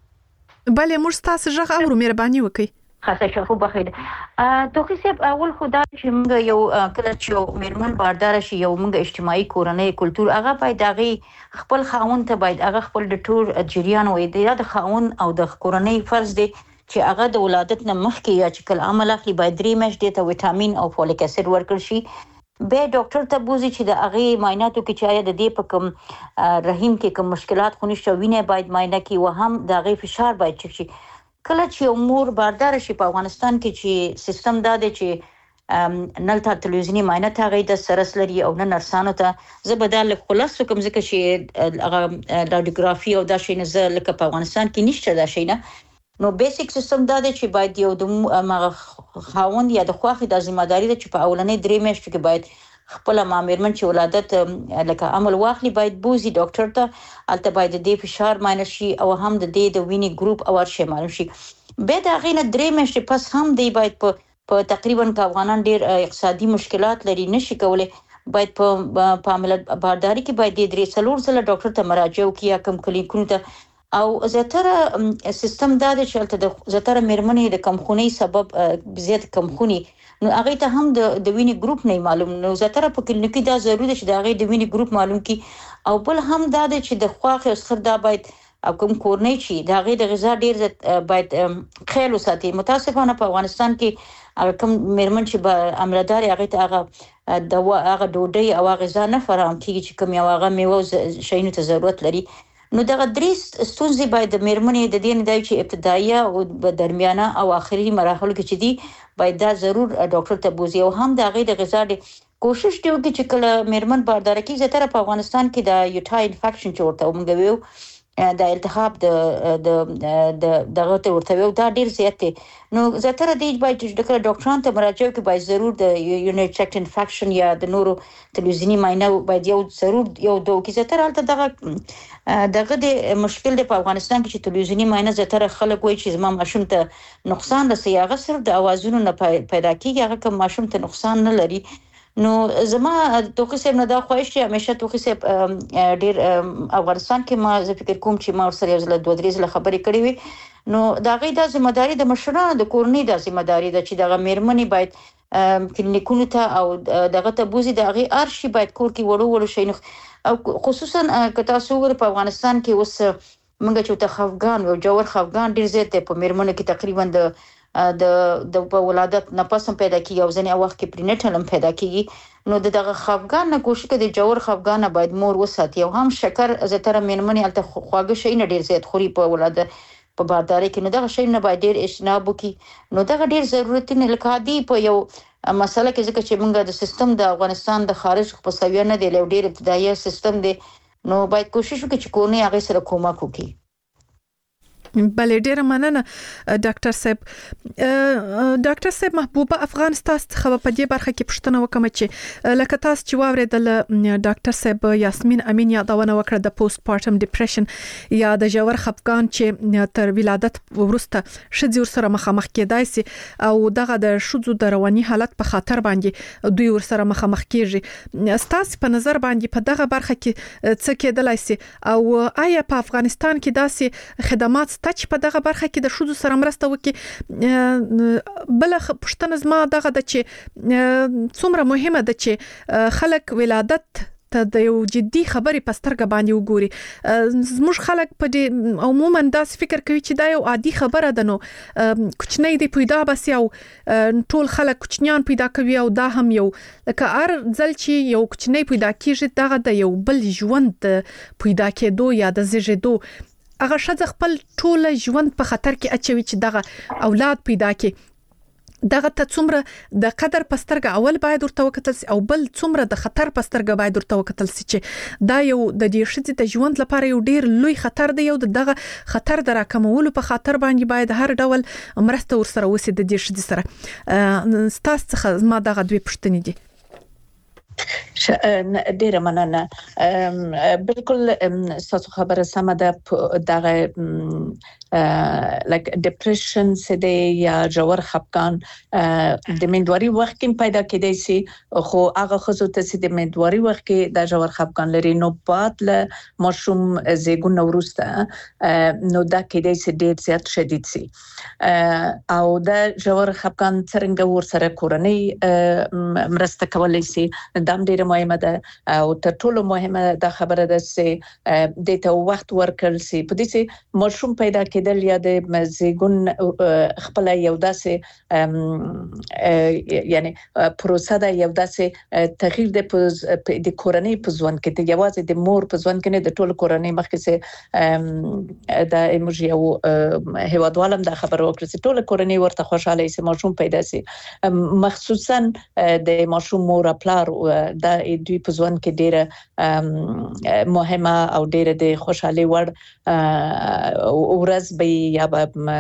بله موږ تاسو ژغ اورو، مهرباني وکړئ. خاصه شخو بخیر. توخي صاحب اول خدا چې موږ یو کله چې مېرمن باردار شي یو موږ اجتماعي کورنۍ کلچر هغه باید هغه خپل خاوند ته باید هغه خپل د ټور جریان وې د خاوند او د کورنۍ فرض دی چې هغه د ولادت نه مخکې یا چې کله عمل اخلي باید درې میاشتې ته وټامین او فولیک اسید ورکړ شي. به ډاکټر ته بوزي چې د هغه معایناتو کې چې آیا د دې په کوم رحم کې کوم مشکلات خو نشته وینه باید معاینه کی او هم د هغه فشار باید چک شي. کله چې مور باردار شي په افغانستان کې چې سیستم دا دی چې نلته تلویزیونی معاینه ته غي د سرس لري او نه نرسانو ته زبدل خلاص کوم ځکه چې هغه رادیوګرافي او دا شي نه زه لکه په افغانستان کې نشته دا شي نه. نو بیسیک سیستم دا دی چې باید یو د خاوند یا د خواخې د ذمہداري ده چې په اولنې درې میاشتو کې باید خپل مامرمن چې ولادت لکه عمل واخلي باید بوزي ډاکټر ته البته باید د فشار معاینه شي او هم د دې د ویني ګروپ او ارشه معلوم شي. به دا غینه درې میاشتې پس هم دی باید په په تقریبا که افغانان ډیر اقتصادي مشکلات لري نشي کولای باید په په عمل بارداري کې باید د درې څلور ځله ډاکټر ته مراجعه وکړي یا کوم کلینیکونو ته. او زیاتره سیستم دا دی چې د زیاتره مېرمنې د کمخونی سبب زیات کمخونی نو هغه ته هم د د ویني ګروپ نه معلوم نو زیاتره په کلینیکي دا ضروري ده چې د هغه د ویني ګروپ معلوم کی. او بل هم دا دی چې د خواخ اسخر دا باید کوم کورنۍ چې د هغه د غذا ډیر باید خیال وساتي. متاسفانه په افغانستان کې کوم مېرمن چې به عملدار هغه ته هغه د هغه ډوډۍ او غذا نه فراهم کیږي چې کوم یو هغه میوه شینو ته ضرورت لري. نو دغه درې ستونزې باید د مېرمنې د دې نه دی چې ابتدایي او درمیانه او آخري مراحلو کې چې دي باید دا ضرور ډاکټر ته بوزي او هم د هغه د غذا د کوشش دی چې کله مېرمن باردار کې زیاتره په افغانستان کې د یوټای انفیکشن چورته ومږ ویو د التهاب د د د دغه ته ورته ویو دا ډیر زیات دی. نو زیاتره دی باید چې د ډاکټرانو ته مراجعه وکړي باید ضرور د یونیټ چیک انفیکشن یا د نورو تلویزیونی معاینه باید یو ضرور یو دوه کې زیاتره البته دغه دغه د مشکل دی په افغانستان کې چې تلویزیونی معاینه زیاتره خلک وایي چې زما ماشوم ته نقصان رسي هغه صرف د اوازونو نه پیدا کیږي هغه کوم ماشوم ته نقصان نه لري. نو زما توخي صاحب نه دا خواهش چې همیشه توخي صاحب ډیر افغانستان کې ما زه فکر کوم چې ما سره یو ځل دوه درې ځله خبرې کړې وي نو دا غي د ذمہداري د مشرانو د کورنۍ د ذمہداري د چې دغه مېرمنې باید کلینیکونو ته او دغه ته بوزي د غي ارشي باید کور کې وړو وړو شي او خصوصا که تاسو ور په افغانستان کې اوس موږ چې ته خفغان او جوړ خفغان ډیر زیات په مېرمنو کې تقریبا د د د ولادت نه پس پیدا کیږي او ځنې وخت کې پرینټل هم پیدا کیږي نو دغه خفګان نه کوشش کوي د جوړ خفګان باید مور وساتي او هم شکر زتر مېرمنې الته خواږه شي نه ډیر زیات خوري په ولادت په بارداري کې نو دغه شی نه باید ډیر اجتناب وکړي نو دغه ډیر ضرورت نه لکه دی په یو مسله کې ځکه چې موږ د سیستم د افغانستان د خارج په سویه نه دی له ډیر ابتدایي سیستم دی نو باید کوشش وکړي چې کورنۍ هغه سره کومک وکړي بله ډیره مننه ډاکټر صاحب ډاکټر صاحب محبوبه افغانستان څخه په دې برخه کې پوښتنه وکم چې لکه تاسو چې واوریدل ډاکټر صاحب یاسمین امین یادونه وکړه د پوسټ پارټم ډیپریشن یا د جوړ خفګان چې تر ولادت وروسته شذ سره مخامخ کېدای شي او دغه د شذو د رواني حالت په خاطر باندې دوی ور سره مخامخ کیږي ستاسو په نظر باندې په دغه برخه کې څه کېدلای شي او آیا په افغانستان کې داسې خدمات چې په دغه برخه کې د شذو سره مرسته وکړي بل پښتنه زما دغه د چې څومره مهمه ده چې خلک ولادت ته د یو جدي خبرې پسترګه باندې وګوري زموږ خلک په دې عموما داس فکر کوي چې دا یو عادي خبره ده نو کوچنی دی پیدا بس یو ټول خلک کوچنیان پیدا کوي او دا هم یو لکه هر ځل چې یو کوچنی پیدا کیږي دغه د یو بل ژوند پیدا کېدو یا د زیږیدو هغه شذ خپل ټول ژوند په خطر کې اچوي چې دغه اولاد پیدا کړي دغه ته څومره د قدر پسترګه اول باید ورته وکتل سي او بل څومره د خطر پسترګه باید ورته وکتل سي چې دا یو د دې شذ د ژوند لپاره یو ډیر لوی خطر دی او دغه خطر د راکمولو په خاطر باندې باید هر ډول مرسته ورسره وسي د دې شذ سره ستاسو څخه ما دغه دوی پښتنې دي ډیره مننه بالکل تاسو خبره سمه ده دغه لایک ډیپریشن سده یا جوړ خفقان د مندوري وخت کې پیدا کېدای شي خو هغه خزو ته چې د مندوري وخت کې د جوړ خفقان لري نو بعد له مشوم زیګون ورسته نو دا کېدای شي ډیر زیات شدید شي او د جوړ خفقان څنګه ورسره کورنۍ مرسته کولای شي دام ډیره مهمه ده او تر ټولو مهمه دا خبره ده چې د ته وخت ورکړل شي په دې چې مشوم پیدا کېدل یا د زیګون خپل یو داسې یعنی پروسه ده یو داسې تغییر د د کورنۍ په ځوان کې ته یوازې د مور په ځوان کې نه د ټولو کورنۍ مخکې سه د ایموجي او هوادوالم دا خبره وکړه چې ټولو کورنۍ ورته خوشاله شي مشوم پیدا شي مخصوصا د مشوم مور پلار دا دوی په ځوان کې ډیره مهمه او ډیره د خوشحالي وړ ورځ به یا به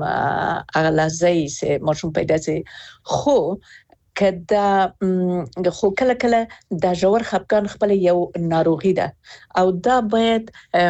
اغلازي سه مشوم پیدا شي خو کدا خو کله کله د جوړ خفقان خپل یو ناروغي ده او دا باید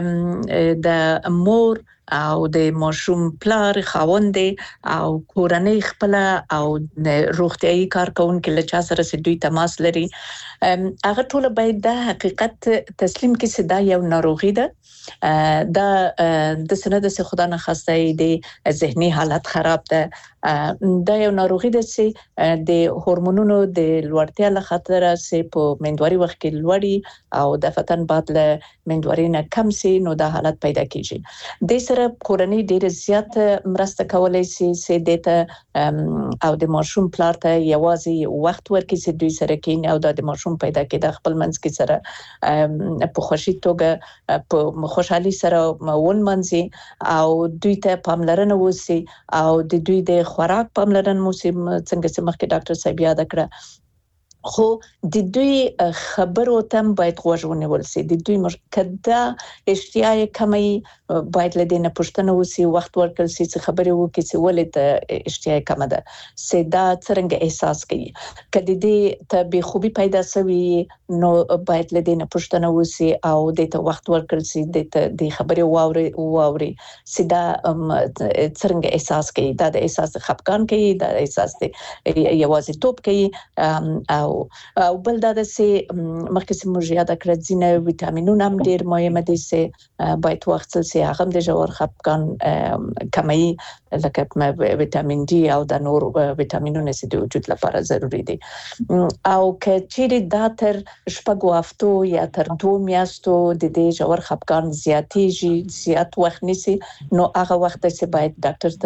د مور او د مشوم پلار خاوند او کورنۍ خپل او روغتيایي کارکونکو له چا سره سې دوی تماس لري هغه ټول باید د حقیقت تسلیم کړي چې دا یو ناروغي ده دا د سند سه خدا نه خواسته دی ذهني حالت خراب ده دا یو ناروغي ده چې د هورمونونو د لوړتیا له خطر سه په مندوري وخت کې لوړي او د فتن بعد له مندوري نه کم سي نو دا حالت پیدا کیږي د سره کورنۍ ډېر زیات مرسته کولای شي چې دته او د ماشوم پلار ته یوازې وخت ورکړي چې دوی سره کین او د ماشوم پیدا کېده خپل منځ کې سره په خوشي توګه په خوشحالي سره ون منځي او دوی ته پاملرنه وسی او د دوی د خوراک پاملرنه موسی څنګه چې مخکې ډاکټر صاحب یاد کړ خو د دوی خبرو تم باید غوږونه ولسي د دوی کدا اشتیاق کمی باید لدینه پښتنه وسی وخت ورکړل سي چې خبرې وکړي چې ولې ته اشتیاق کم ده سدا څنګه احساس کوي کدی دې ته به خوبي پیدا سوي نو باید لدینه پښتنه وسی او د ته وخت ورکړل سي د د خبرې واوري واوري سدا څنګه احساس کوي دا د احساس خفقان کوي دا احساس یوازې توپ کوي او او بل دا د سي مخکې موږ یاد کړل ځینې ویټامینونه هم ډېر مهمه دي چې باید وخت سي هغه د جوړ خفقان کمی لکه ویټامین ډي او د نور ویټامینونو چې د وجود لپاره ضروری دي او که چیرې دا تر شپږو هفتو یا تر دوه میاشتو د دې جوړ خفقان زیاتېږي زیات وخت نیسي نو هغه وخت چې باید ډاکټر ته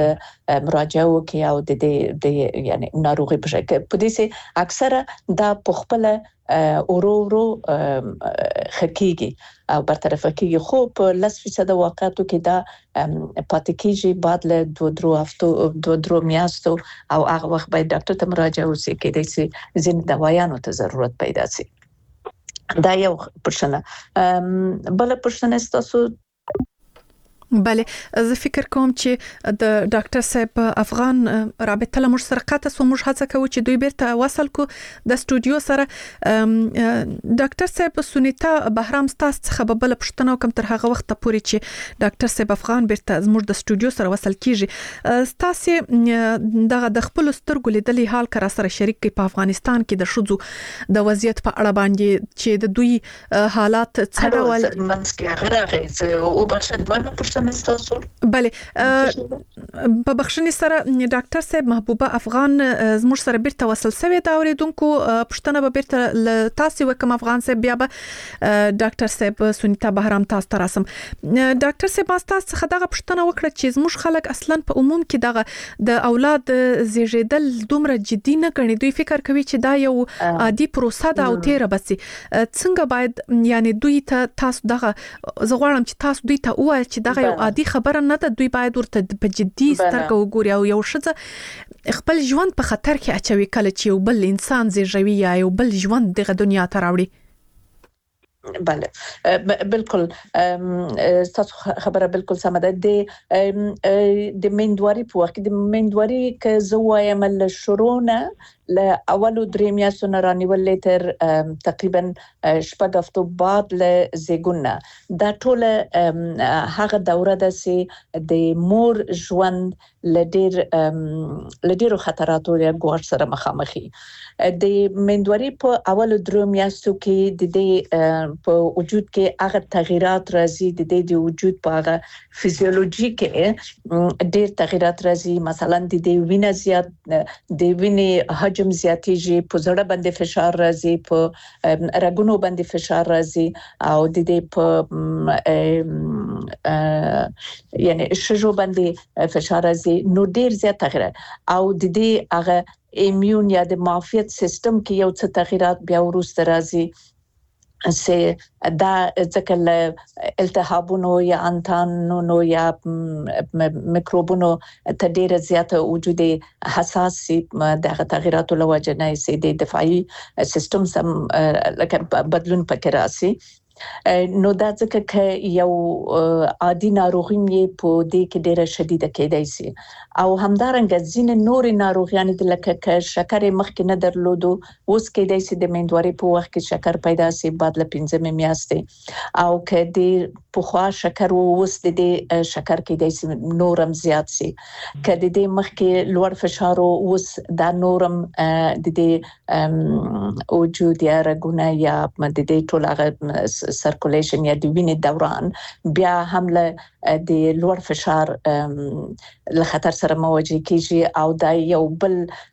مراجعه وکړي او د دې د یعنی ناروغي په شکل په دې سي اکثره دا پخپله اورو اورو خکېږي او برطرف کېږي خو په لس فیصد واقعاتو کې دا پاتې کېږي بعد له دوه درو هفتو دوه درو میاشتو او هغه وخت باید ډاکټر ته مراجعه وکړي کې د سي ځین دوايانو ته ضرورت پیدا شي. دا یو پرشنه بل پرشنه تاسو بله زه فکر کوم چې د ډاکټر صاحب افغان رابطه له موږ سره قطع سو موږ هڅه کوو چې دوی بیرته وصل کو د استودیو سره. ډاکټر صاحب سنیتا بهرام ستاسو څخه بل پښتنه کوم تر هغه وخت پورې چې ډاکټر صاحب افغان بیرته زموږ د استودیو سره وصل کیږي ستاسو دغه د خپل سترګو لیدلې حال کرا سره شریک کی په افغانستان کې د شذو د وضعیت په اړه باندې چې د دوی حالات څه ډول منځکې غراغې او بشد بله په بخښنې سره ډاکټر صاحب محبوبه افغان زموږ سره بیرته وصل شوی دا اوریدونکو پښتنه به بیرته تاسو وکم افغان صاحب بیا به ډاکټر صاحب سنیتا بهرام تاسو ته راسم. ډاکټر صاحب تاسو څخه دغه پښتنه وکړه چې زموږ خلک اصلا په عموم کې دغه د اولاد زیږیدل دومره جدي نه ګڼي دوی فکر کوي چې دا یو عادي پروسه ده او تیر بسي څنګه باید یعنی دوی ته تاسو دغه زغوړم چې تاسو دوی ته وایي چې دغه یو عادي خبره نه ده دوی باید ورته په جدي سترګه وګوري او یو شته خپل ژوند په خطر کې اچوي کله چې یو بل انسان زیږوي یا یو بل ژوند دغه دنیا ته راوړي. بله بالکل تاسو خبره بالکل سمه ده د د مندواري په وخت د مندواري ک زوایم له شرونه له اولو درې میاشتو نه رانیولې تر تقریبا شپږ هفتو بعد له زیګونه دا ټول هغه دوره ده چې د مور ژوند لډیر لډیرو خطراتو یا ګواښ سره مخامخي. د مندواري په اولو درې میاشتو کې د دې په وجود کې هغه تغیرات راځي د دې د وجود په هغه فزیولوژي کې ډېر تغیرات راځي مثلا د دې وینه زیات د وینې حجم زیاتېږي په زړه باندې فشار راځي په رګونو باندې فشار راځي او د دې په یعنی شجو باندې فشار راځي نو ډېر زیات تغیرات او د دې هغه ایمیون یا د معافیت سیستم کې یو څه تغیرات بیا ورسته راځي سه دا ځکه له التهابونو یا انتانونو یا میکروبونو ته ډیره زیاته وجود حساسي دغه تغیراتو له وجه نه سي د دفاعي سیستم سم لکه بدلون پکې راسي نو دا ځکه چې یو عادي ناروغي یې په دې کې ډیره شدیده کېدای شي او همدارنګه ځینې نور ناروغیان د لکه ک شکر مخکې نه درلودو اوس کېدای شي د مندواري په وخت کې شکر پیدا شي بعد له پنځمې میاشتې او ک د پخوا شکر اوس د دې شکر کېدای شي نورم زیات شي ک د دې مخکې لوړ فشار اوس دا نورم د دې وجود یا رګونه یا د دې ټول هغه سرکولیشن یا د وینې دوران بیا هم له د لوړ فشار له خطر سره مواجه کیږي او دا یو بل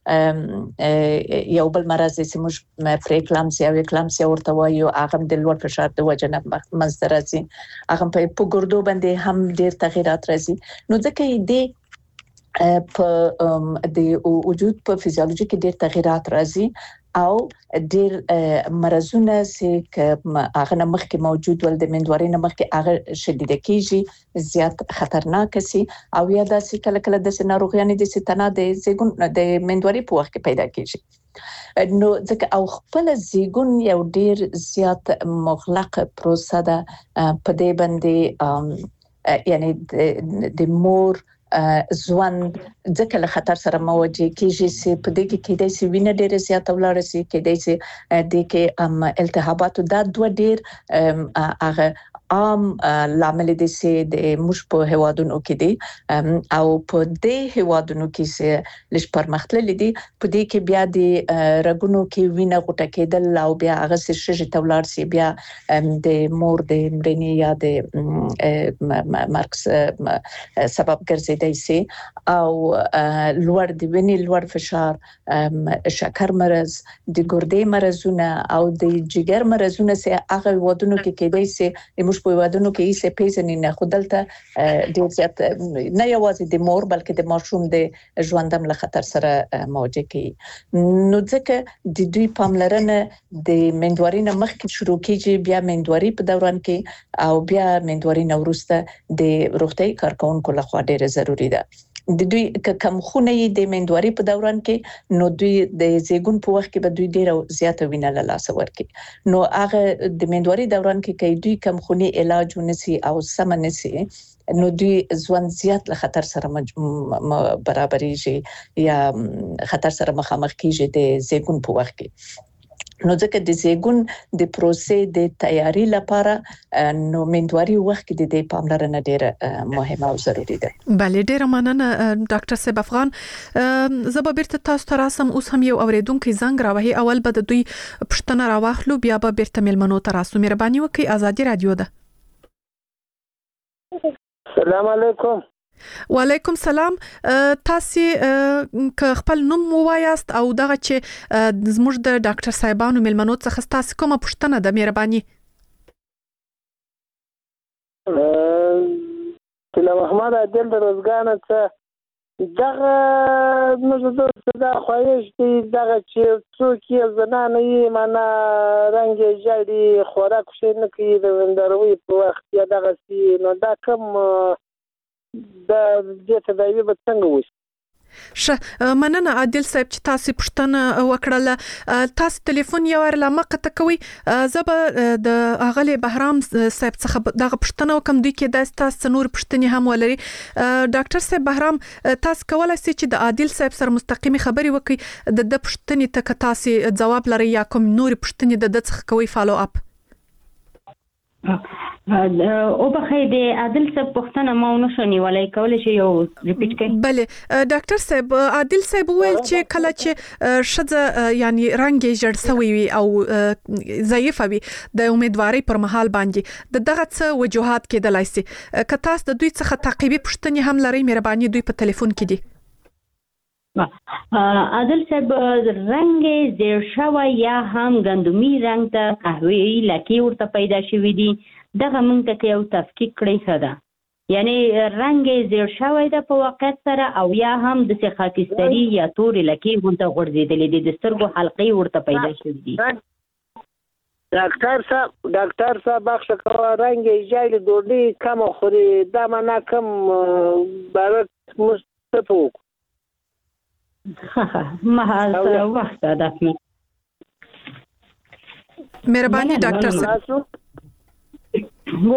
یو بل مرض چې موږ پریکلامسیا او اکلامسیا ورته وایو هغه د لوړ فشار د وجه نه منځته راځي هغه په ګردو باندې هم ډېر تغیرات راځي نو ځکه دې په د وجود په فزیولوژي کې ډېر تغیرات راځي او ډېر مرزونه چې هغه نه مخکې موجود ول د مندواري نه مخکې هغه شدیده کیږي زیات خطرناک شي او یا داسې کله کله د ناروغیانو د ستنه د زیګون د مندواري په وخت کې پیدا کیږي نو ځکه او خپل زیګون یو ډېر زیات مغلق پروسه ده په دې باندې یعنی د مور ژوند ځکه له خطر سره مواجه کیږي چې په دې کې کېدای شي وینه ډېره زیاته ولاړه شي کېدای شي د کې التهابات دا دوه ډېر هغه عام لامل دي چې د مش په هوادونو کې دي او په دې هوادونو کې چې لږ پرمختللي دي په دې کې بیا د رګونو کې وینه غوټه کېدل او بیا هغه شې تولار سي بیا د مور د مړینې یا د مارکس سبب ګرځیدای سي او لوړ د وینې لوړ فشار شکر مرض د ګردې مرزونه او د جګر مرزونه چې هغه ودونو کې کېدای سي موږ په ودونو کې یې سپېڅنی نه خودلته ډیر زیات نه یوازې د مور بلکې د ماشوم د ژوندم له خطر سره مواجه کی نو ځکه د دوی پاملرنه د مندواري نه مخکې شروع کیږي بیا مندواري په دوران کې او بیا مندواري نه وروسته د روغتي کارکونکو لخوا ډیره ضروری ده د دوی کم خونه د مندواري په دوران کې نو دوی د زیګون په وخت کې به دوی ډیره زیاته وینه له لاس ورکي نو هغه د مندواري دوران کې کې دوی کم خوني علاج ونسي او سم نسي نو دوی ځوان زیات له خطر سره برابرېږي یا خطر سره مخامخ کیږي د زیګون په وخت کې نو ځکه د زیګون د پروسې د تیاری لپاره نو مندواري وخت کې د دې پاملرنه ډیره مهمه او ضروری ده. بله ډیره مننه ډاکټر صاحب افغان. زه به بیرته تاسو ته راسم. اوس هم یو اوریدونکو زنګ راوهي. اول به د دوی پښتنه راواخلو بیا به بیرته ملمنو ته راسو. مهرباني وکړئ. ازادي رادیو ده. السلام علیکم. وعلیکم سلام. تاسو که خپل نوم ووایاست او دغه چې زموږ د ډاکټر صاحبانو ملمنو څخه تاسو کومه پوښتنه ده مهرباني؟ کله محمد عادل د روزګان څخه دغه موږ د صدا خوایش دی دغه چې څوک یې زنانه یې معنا رنګ جړی خوراک شي نه کوي د وندروي په وخت یا دغه سي نو دا کوم د دې تداوی به څنګه وشي؟ شه مننه عادل صاحب چې تاسو پښتنه وکړه. تاسو ټلیفون یو ور لمقه کوي. زه به د اغلی بهرام صاحب څخه دغه پښتنه وکم دوی کې د تاسو نور پښتني هم ولري. ډاکټر صاحب بهرام تاسو کولای شئ چې د عادل صاحب سره مستقيمي خبري وکړي د د پښتني ته تاسو جواب لري یا کوم نور پښتني د د څخه کوي فالو اپ. او بخیر د عادل صاحب پښتنه ما ونه شنی ولای کولای شي یو ریپیټ کړئ؟ بله ډاکټر صاحب عادل صاحب ویل چې کله چې شذ یعنی رنګ جړ سوی وي او ضعیف وي د امیدواري پر مهال باندې د دغه څه وجوهات کېدلای شي. که تاسو د دوی څخه تعقیبي پښتني هم لري مهرباني دوی په ټلیفون کې دي. عادل صاحب رنګ زیر شوی یا هم ګندمي رنګ ته قهوي لکه ورته پیدا شوی دي دغه موږ ته یو تفکیک کړی څه ده یعنی رنګ زیر شوی ده په واقعیت سره او یا هم د خاکستري یا تور لکه ورته غورځېدلې دي د سترګو حلقې ورته پیدا شوی دي. ډاکټر صاحب ډاکټر صاحب بخښه کوه رنګ جایل ډوډۍ کم خوري دا معنا کم بارت مستفو ما هذا وقت دافني مهرباني ډاکټر صاحب وو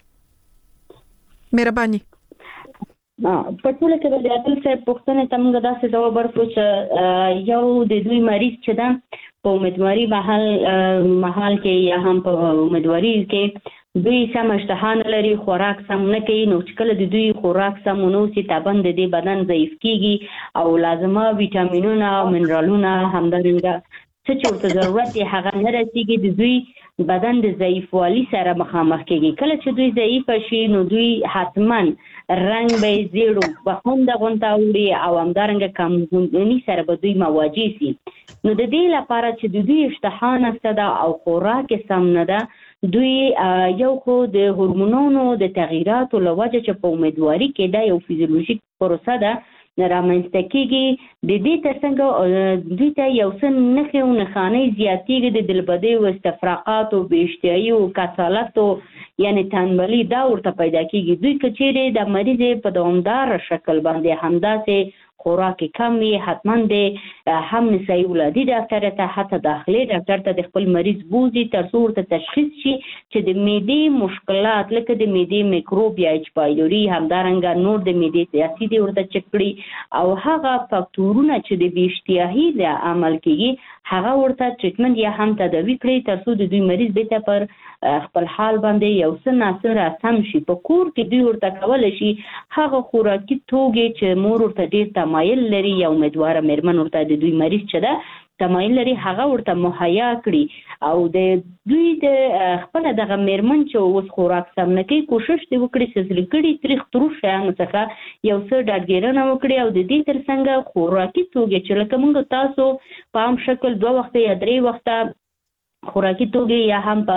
مهرباني په ټول کې د عادل صاحب پښتنه تمغه داسې جواب ورکړ چې یو د دوی مریض چې ده په امیدواري محل محل کې یا هم په امیدواري کې دوی سم اشتهان لري خوراک سم نه کوي نو چې کله د دوی خوراک سم نو سي تابند د بدن ضعیف کیږي او لازمه ویټامینونه او منرالونه همدارنګه څه چې ورته ضرورت یې هغه نه رسیږي د دوی بدن د ضعیفوالي سره مخامخ کیږي. کله چې دوی ضعیف شي نو دوی حتما رنګ به زیړو بخوند غونټه وړي او همدارنګه کمزوري سره به دوی مواجه شي. نو د دې لپاره چې د دوی اشتها نشته ده او خوراک سم نه ده دوی یو خو د هورمونونو د تغییراتو له وجه چې په امیدواري کې دا یو فزیولوژیک پروسه ده رامنځته کېږي د دې ترڅنګ دوی ته یو څه نښې او نښانې زیاتېږي د دلبدۍ او استفراقات او بېاشتهایي او کسالت یعنی تنبلي دا ورته پیدا کېږي. دوی که چیرې د مریض په دوامداره شکل باندې همداسې خوراک کم وي حتما د هم نسایي ولادي ډاکټر ته حتی داخلي ډاکټر ته د خپل مریض بوزي تر څو ورته تشخیص شي چې د معدې مشکلات لکه د معدې میکروب یا ایچ پایلوري همدارنګه نور د معدې اسید ورته چک کړي او هغه فاکتورونه چې د بې اشتهایي د عمل کېږي هغه ورته ټریټمنټ یا هم تداوي کړي تر څو د دوی مریض بیرته پر خپل حال باندې یو څه ناڅه سم شي. په کور کې دوی ورته کولی شي هغه خوراکي توکې چې مور ورته ډېر تمایل لري یا امیدواره مېرمن ورته د دوی مریض چې ده تمایل لري هغه ورته مهیا کړي او د دوی د خپل دغه مېرمن چې اوس خوراک سم نه کوي کوشش دې وکړي چې زړګړي تریخ تروش شیانو څخه یو څه ډاډګیرنه وکړي او د دې ترڅنګ خوراکي توکې چې لکه موږ تاسو په عام شکل دوه وخته یا درې وخته خوراکي توکې یا هم په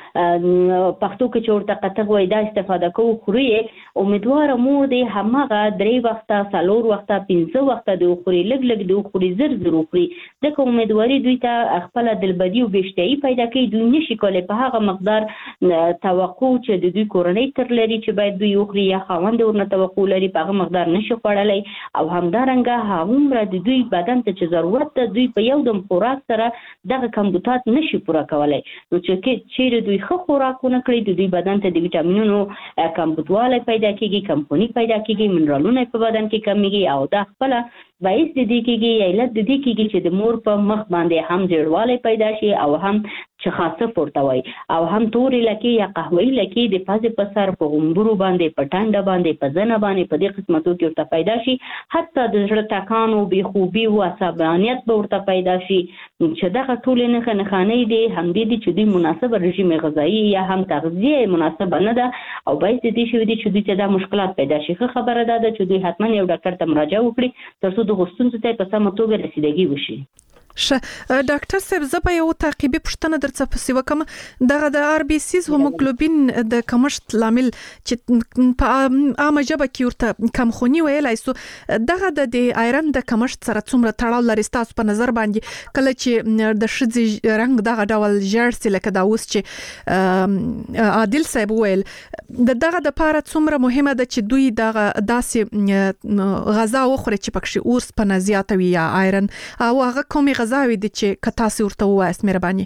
پښتو کې چورته قطغ وای دا استفاده کوو خوري امیدوار مور دې همغه درې وخته څلور وخته پنځه وخته د خوري لګ لګ د خوري زر زر خوري د امیدواري دوی ته خپل دلبدي او بشتهي پیدا کوي دوی نشي کولای په هغه مقدار توقع چې د دوی کورنۍ تر لري چې باید دوی خوري یا خاوند ورنه توقع لري په هغه مقدار نشي خوړلای او همدارنګه هغومره د دوی بدن ته چې ضرورت ده دوی په یو دم خوراک سره دغه کمبودات نشي پوره کولای نو چې چیرې دوی ښه خوراکونه کړي د دوی بدن ته د ویټامینونو کمبودوالی پیدا کیږي کمپونی پیدا کیږي منرالونه په بدن کې کمیږي او دا خپل باعث د دې کېږي یا علت د دې کېږي چې د مور په مخ باندې هم زیړوالی پیدا شي او هم چې خاصه پورته وای او هم تورې لکې یا قهوه‌ای لکې د پازې په سر په غومبرو باندې په ټنډه باندې په زنه باندې په دې قسمتو کې ورته پیدا شي حتی د زړه ټکان او بېخوبي او عصبانیت به ورته پیدا شي چې دغه ټولې نښې نښانې دي همدې دي چې دوی مناسب رژیم غذایي یا هم تغذیه مناسبه نه ده او باعث د دې شوي دي چې دوی ته دا مشکلات پیدا شي ښه خبره دا ده چې دوی حتما یو ډاکټر ته مراجعه وکړي تر څو د غوښتنو ته په سمه توګه رسیدګي وشي شه ډاکټر صاحب زه به یو تعقیبي پوښتنه درڅ پسې وکم دغه د آر بي سیز هوموګلوبین د کمښت لامل چې په عامه ژبه کې ورته کمخونی ویلای سو دغه د آیرن د کمښت سره څومره تړاو لري تاسو په نظر باندې کله چې د شذ رنگ دغه ډول جرسي لکه دا اوس چې عادل صاحب ویل دغه د پاره څومره مهمه ده چې دوی دغه داسې غذا وخوري چې پکې اورس په نزيات وي یا آیرن او هغه کومي غذاوي دي چې کتاسي ورته وایس مهرباني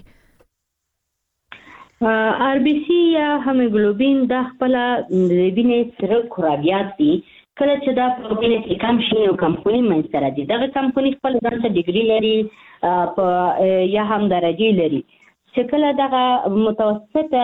آر بي سي یا هیموګلوبین د خپل د وینې سره کرویات دي کله چې دا په وینې کې کم شي او کمپونی منځ سره دي دغه کمپونی خپل ځان ته ډیګري لري په یا هم درجه لري چې کله دغه متوسطه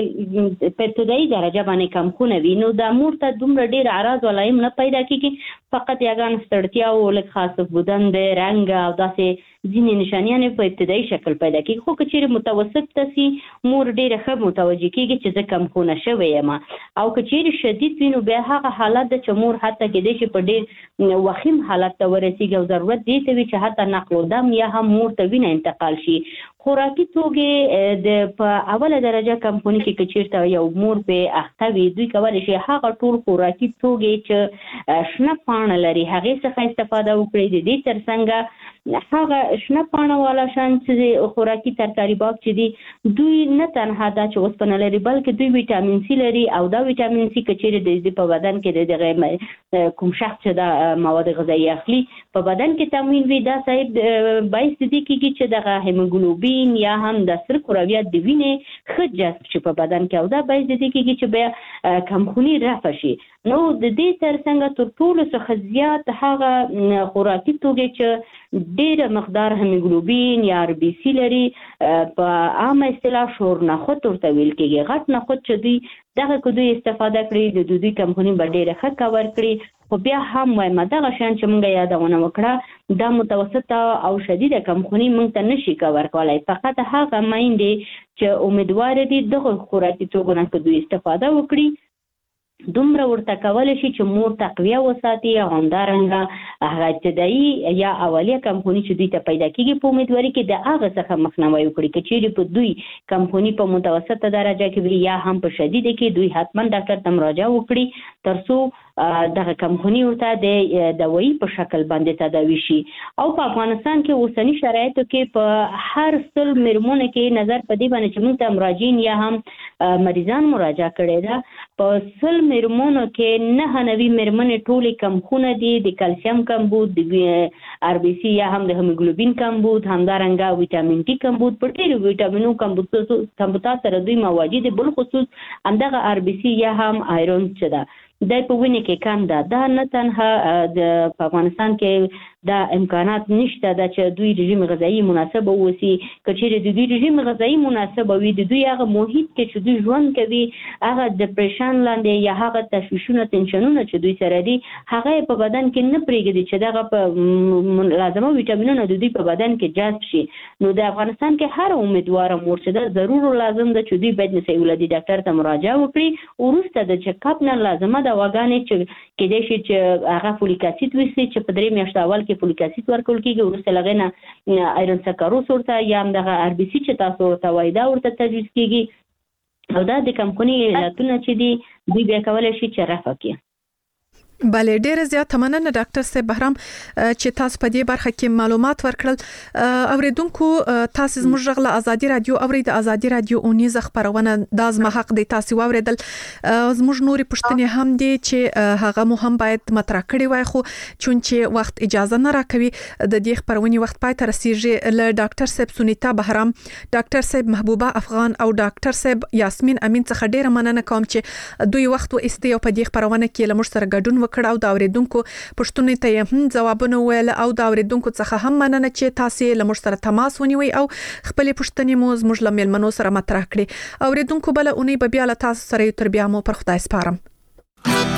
په ابتدایي درجه باندې کم خونه وي نو د مور ته دومره ډیر اعراض ولایم نه پیدا کیږي فقط یګان ستړتیا او لږ خاص بدن د رنګ او داسې ځینې نشانیان په ابتدایي شکل پیدا کیږي خو کچېر متوسط تاسي مور ډیره ښه متوجه کیږي چې زه کم خونه شوی یم او کچېر شدید وینو به هغه حالت د چمور حتی کې د شي په ډیر وخیم حالت ته ورسیږي او ضرورت دی ته چې حتی نقل دم یا هم مور ته وینه انتقال شي خوراکي توګه د په اوله درجه کمپونی کې کچېرته یو مور په اختوي دوی کولای شي هغه ټول خوراکي توګه چې شنه پاڼه لري هغه څخه استفاده وکړي د دې ترڅنګ هغه شنه پاڼه والا شان چې خوراکي ترکاری باغ چې دي دوی نه تنها دا چې اوسپنه لري بلکې دوی ویټامین سی لري او دا ویټامین سی کچېره د دې په بدن کې دغه کوم شخص چې دا مواد غذایی اخلي په بدن کې تموین وي دا صاحب باعث دي کیږي چې دغه هیموګلوبین یا هم د سر کرویات د وینې ښه جذب شي په بدن کې او دا باعث دي کیږي چې بیا کمخونی رافع شي نو د دې ترڅنګ تر ټولو څخه زیات هغه خوراکي توګه چې ډېر مقدار هیموګلوبین یا آر بي سي لري په عامه اصطلاح شور نخود ورته ویل کېږي غټ نخود چې دوی دغه کو دوی استفاده کړي د دوی کمپنی به ډېر ښه کور کړي خو بیا هم وایم دغه شان چې موږ یادونه وکړه دا متوسطه او شدیده کمخونی موږ ته نشي کور کولای فقط هغه مایندې چې امیدوار دي دغه خوراکي توګه نه دوی استفاده وکړي دومره ورته کولای شي چې مور تقویه وساتي او همدارنګه هغه ابتدایي یا اولیه کمپونی چې دوی ته پیدا کیږي په امیدواري کې د هغه څخه مخنیوي وکړي چې چیرې په دوی کمپونی په متوسطه درجه کې وي یا هم په شدیده کې دوی حتما ډاکټر ته مراجعه وکړي ترڅو دغه کمپونی ورته د دوايي په شکل باندې تداوي شي او په افغانستان کې اوسنی شرایطو کې په هر سل مرمونه کې نظر په دې باندې چې موږ ته مراجعین یا هم مریضان مراجعه کړي دا په سل مرمونو کې نه نوي مرمنې ټولې کمخونه دي د کلسیم کمبود د آر بي سي یا هم د هیموګلوبین کمبود همدارنګه ویټامین ډي کمبود په ډېرو ویټامینونو کمبود کمبودات سره دوی مواد دي بل خصوص همدغه آر بي سي یا هم آیرون چې ده د په وینې کې کم ده دا نه تنها د افغانستان کې دا امکانات نشته دا چې دوی رژیم غذایی مناسب اوسي کچېرې د دوی رژیم غذایی مناسب وي د دوی هغه محیط کې چې دوی ژوند کوي هغه ډیپریشن لاندې یا هغه تشویشونه تنشنونه چې دوی سره دي هغه په بدن کې نه پرېږدي چې دغه په لازمه ویټامینونه د دوی په بدن کې جذب شي نو د افغانستان کې هر امیدوار مور چې دا ضرور لازم ده چې دوی باید نسایي ولادي ډاکټر ته مراجعه وکړي وروسته د چیک اپ نه لازمه دا واګانې چې کېدای شي چې هغه فولیک اسید وسي چې په درې میاشتو اول کې فولیک اسید ورکول کېږي وروسته لغې نه آیرن سکروز ورته یا هم دغه آر بي سي چې تاسو ورته وایي دا ورته تجویز کېږي او دا د کمخوني علتونه چې دي دوی بیا کولای شي چې رفع کړي. بله ډیره زیات مننه ډاکټر صاحب بهرام چې تاسو په دې برخه کې معلومات ورکړل. اوریدونکو تاسو زموږ غږ له ازادي رادیو اوري د ازادي رادیو اونیز خبرونه د ازما حق دی تاسو اوریدل. زموږ نوري پښتنې هم دي چې هغه مو هم باید مطرح کړي وای خو چونچې وخت اجازه نه راکوي د دې خبرونې وخت پای ته رسیږي. له ډاکټر صاحب سنیتا بهرام، ډاکټر صاحب محبوبه افغان او ډاکټر صاحب یاسمین امین څخه ډیره مننه کوم چې دوی وخت و استي او په دې خبرونه کې لمر سره ګډون وکړو. دا اوریدونکو پښتنې ته هم ځوابونه ویل او دا اوریدونکو څخه هم مننه چې تاسو لمر سره تماس ونیوي او خپل پښتنې مو زموږ لملمنو سره مطرح کړي. اوریدونکو بل اونۍ به بیا له تاسو سره تر بیا مو پر خدای سپارم.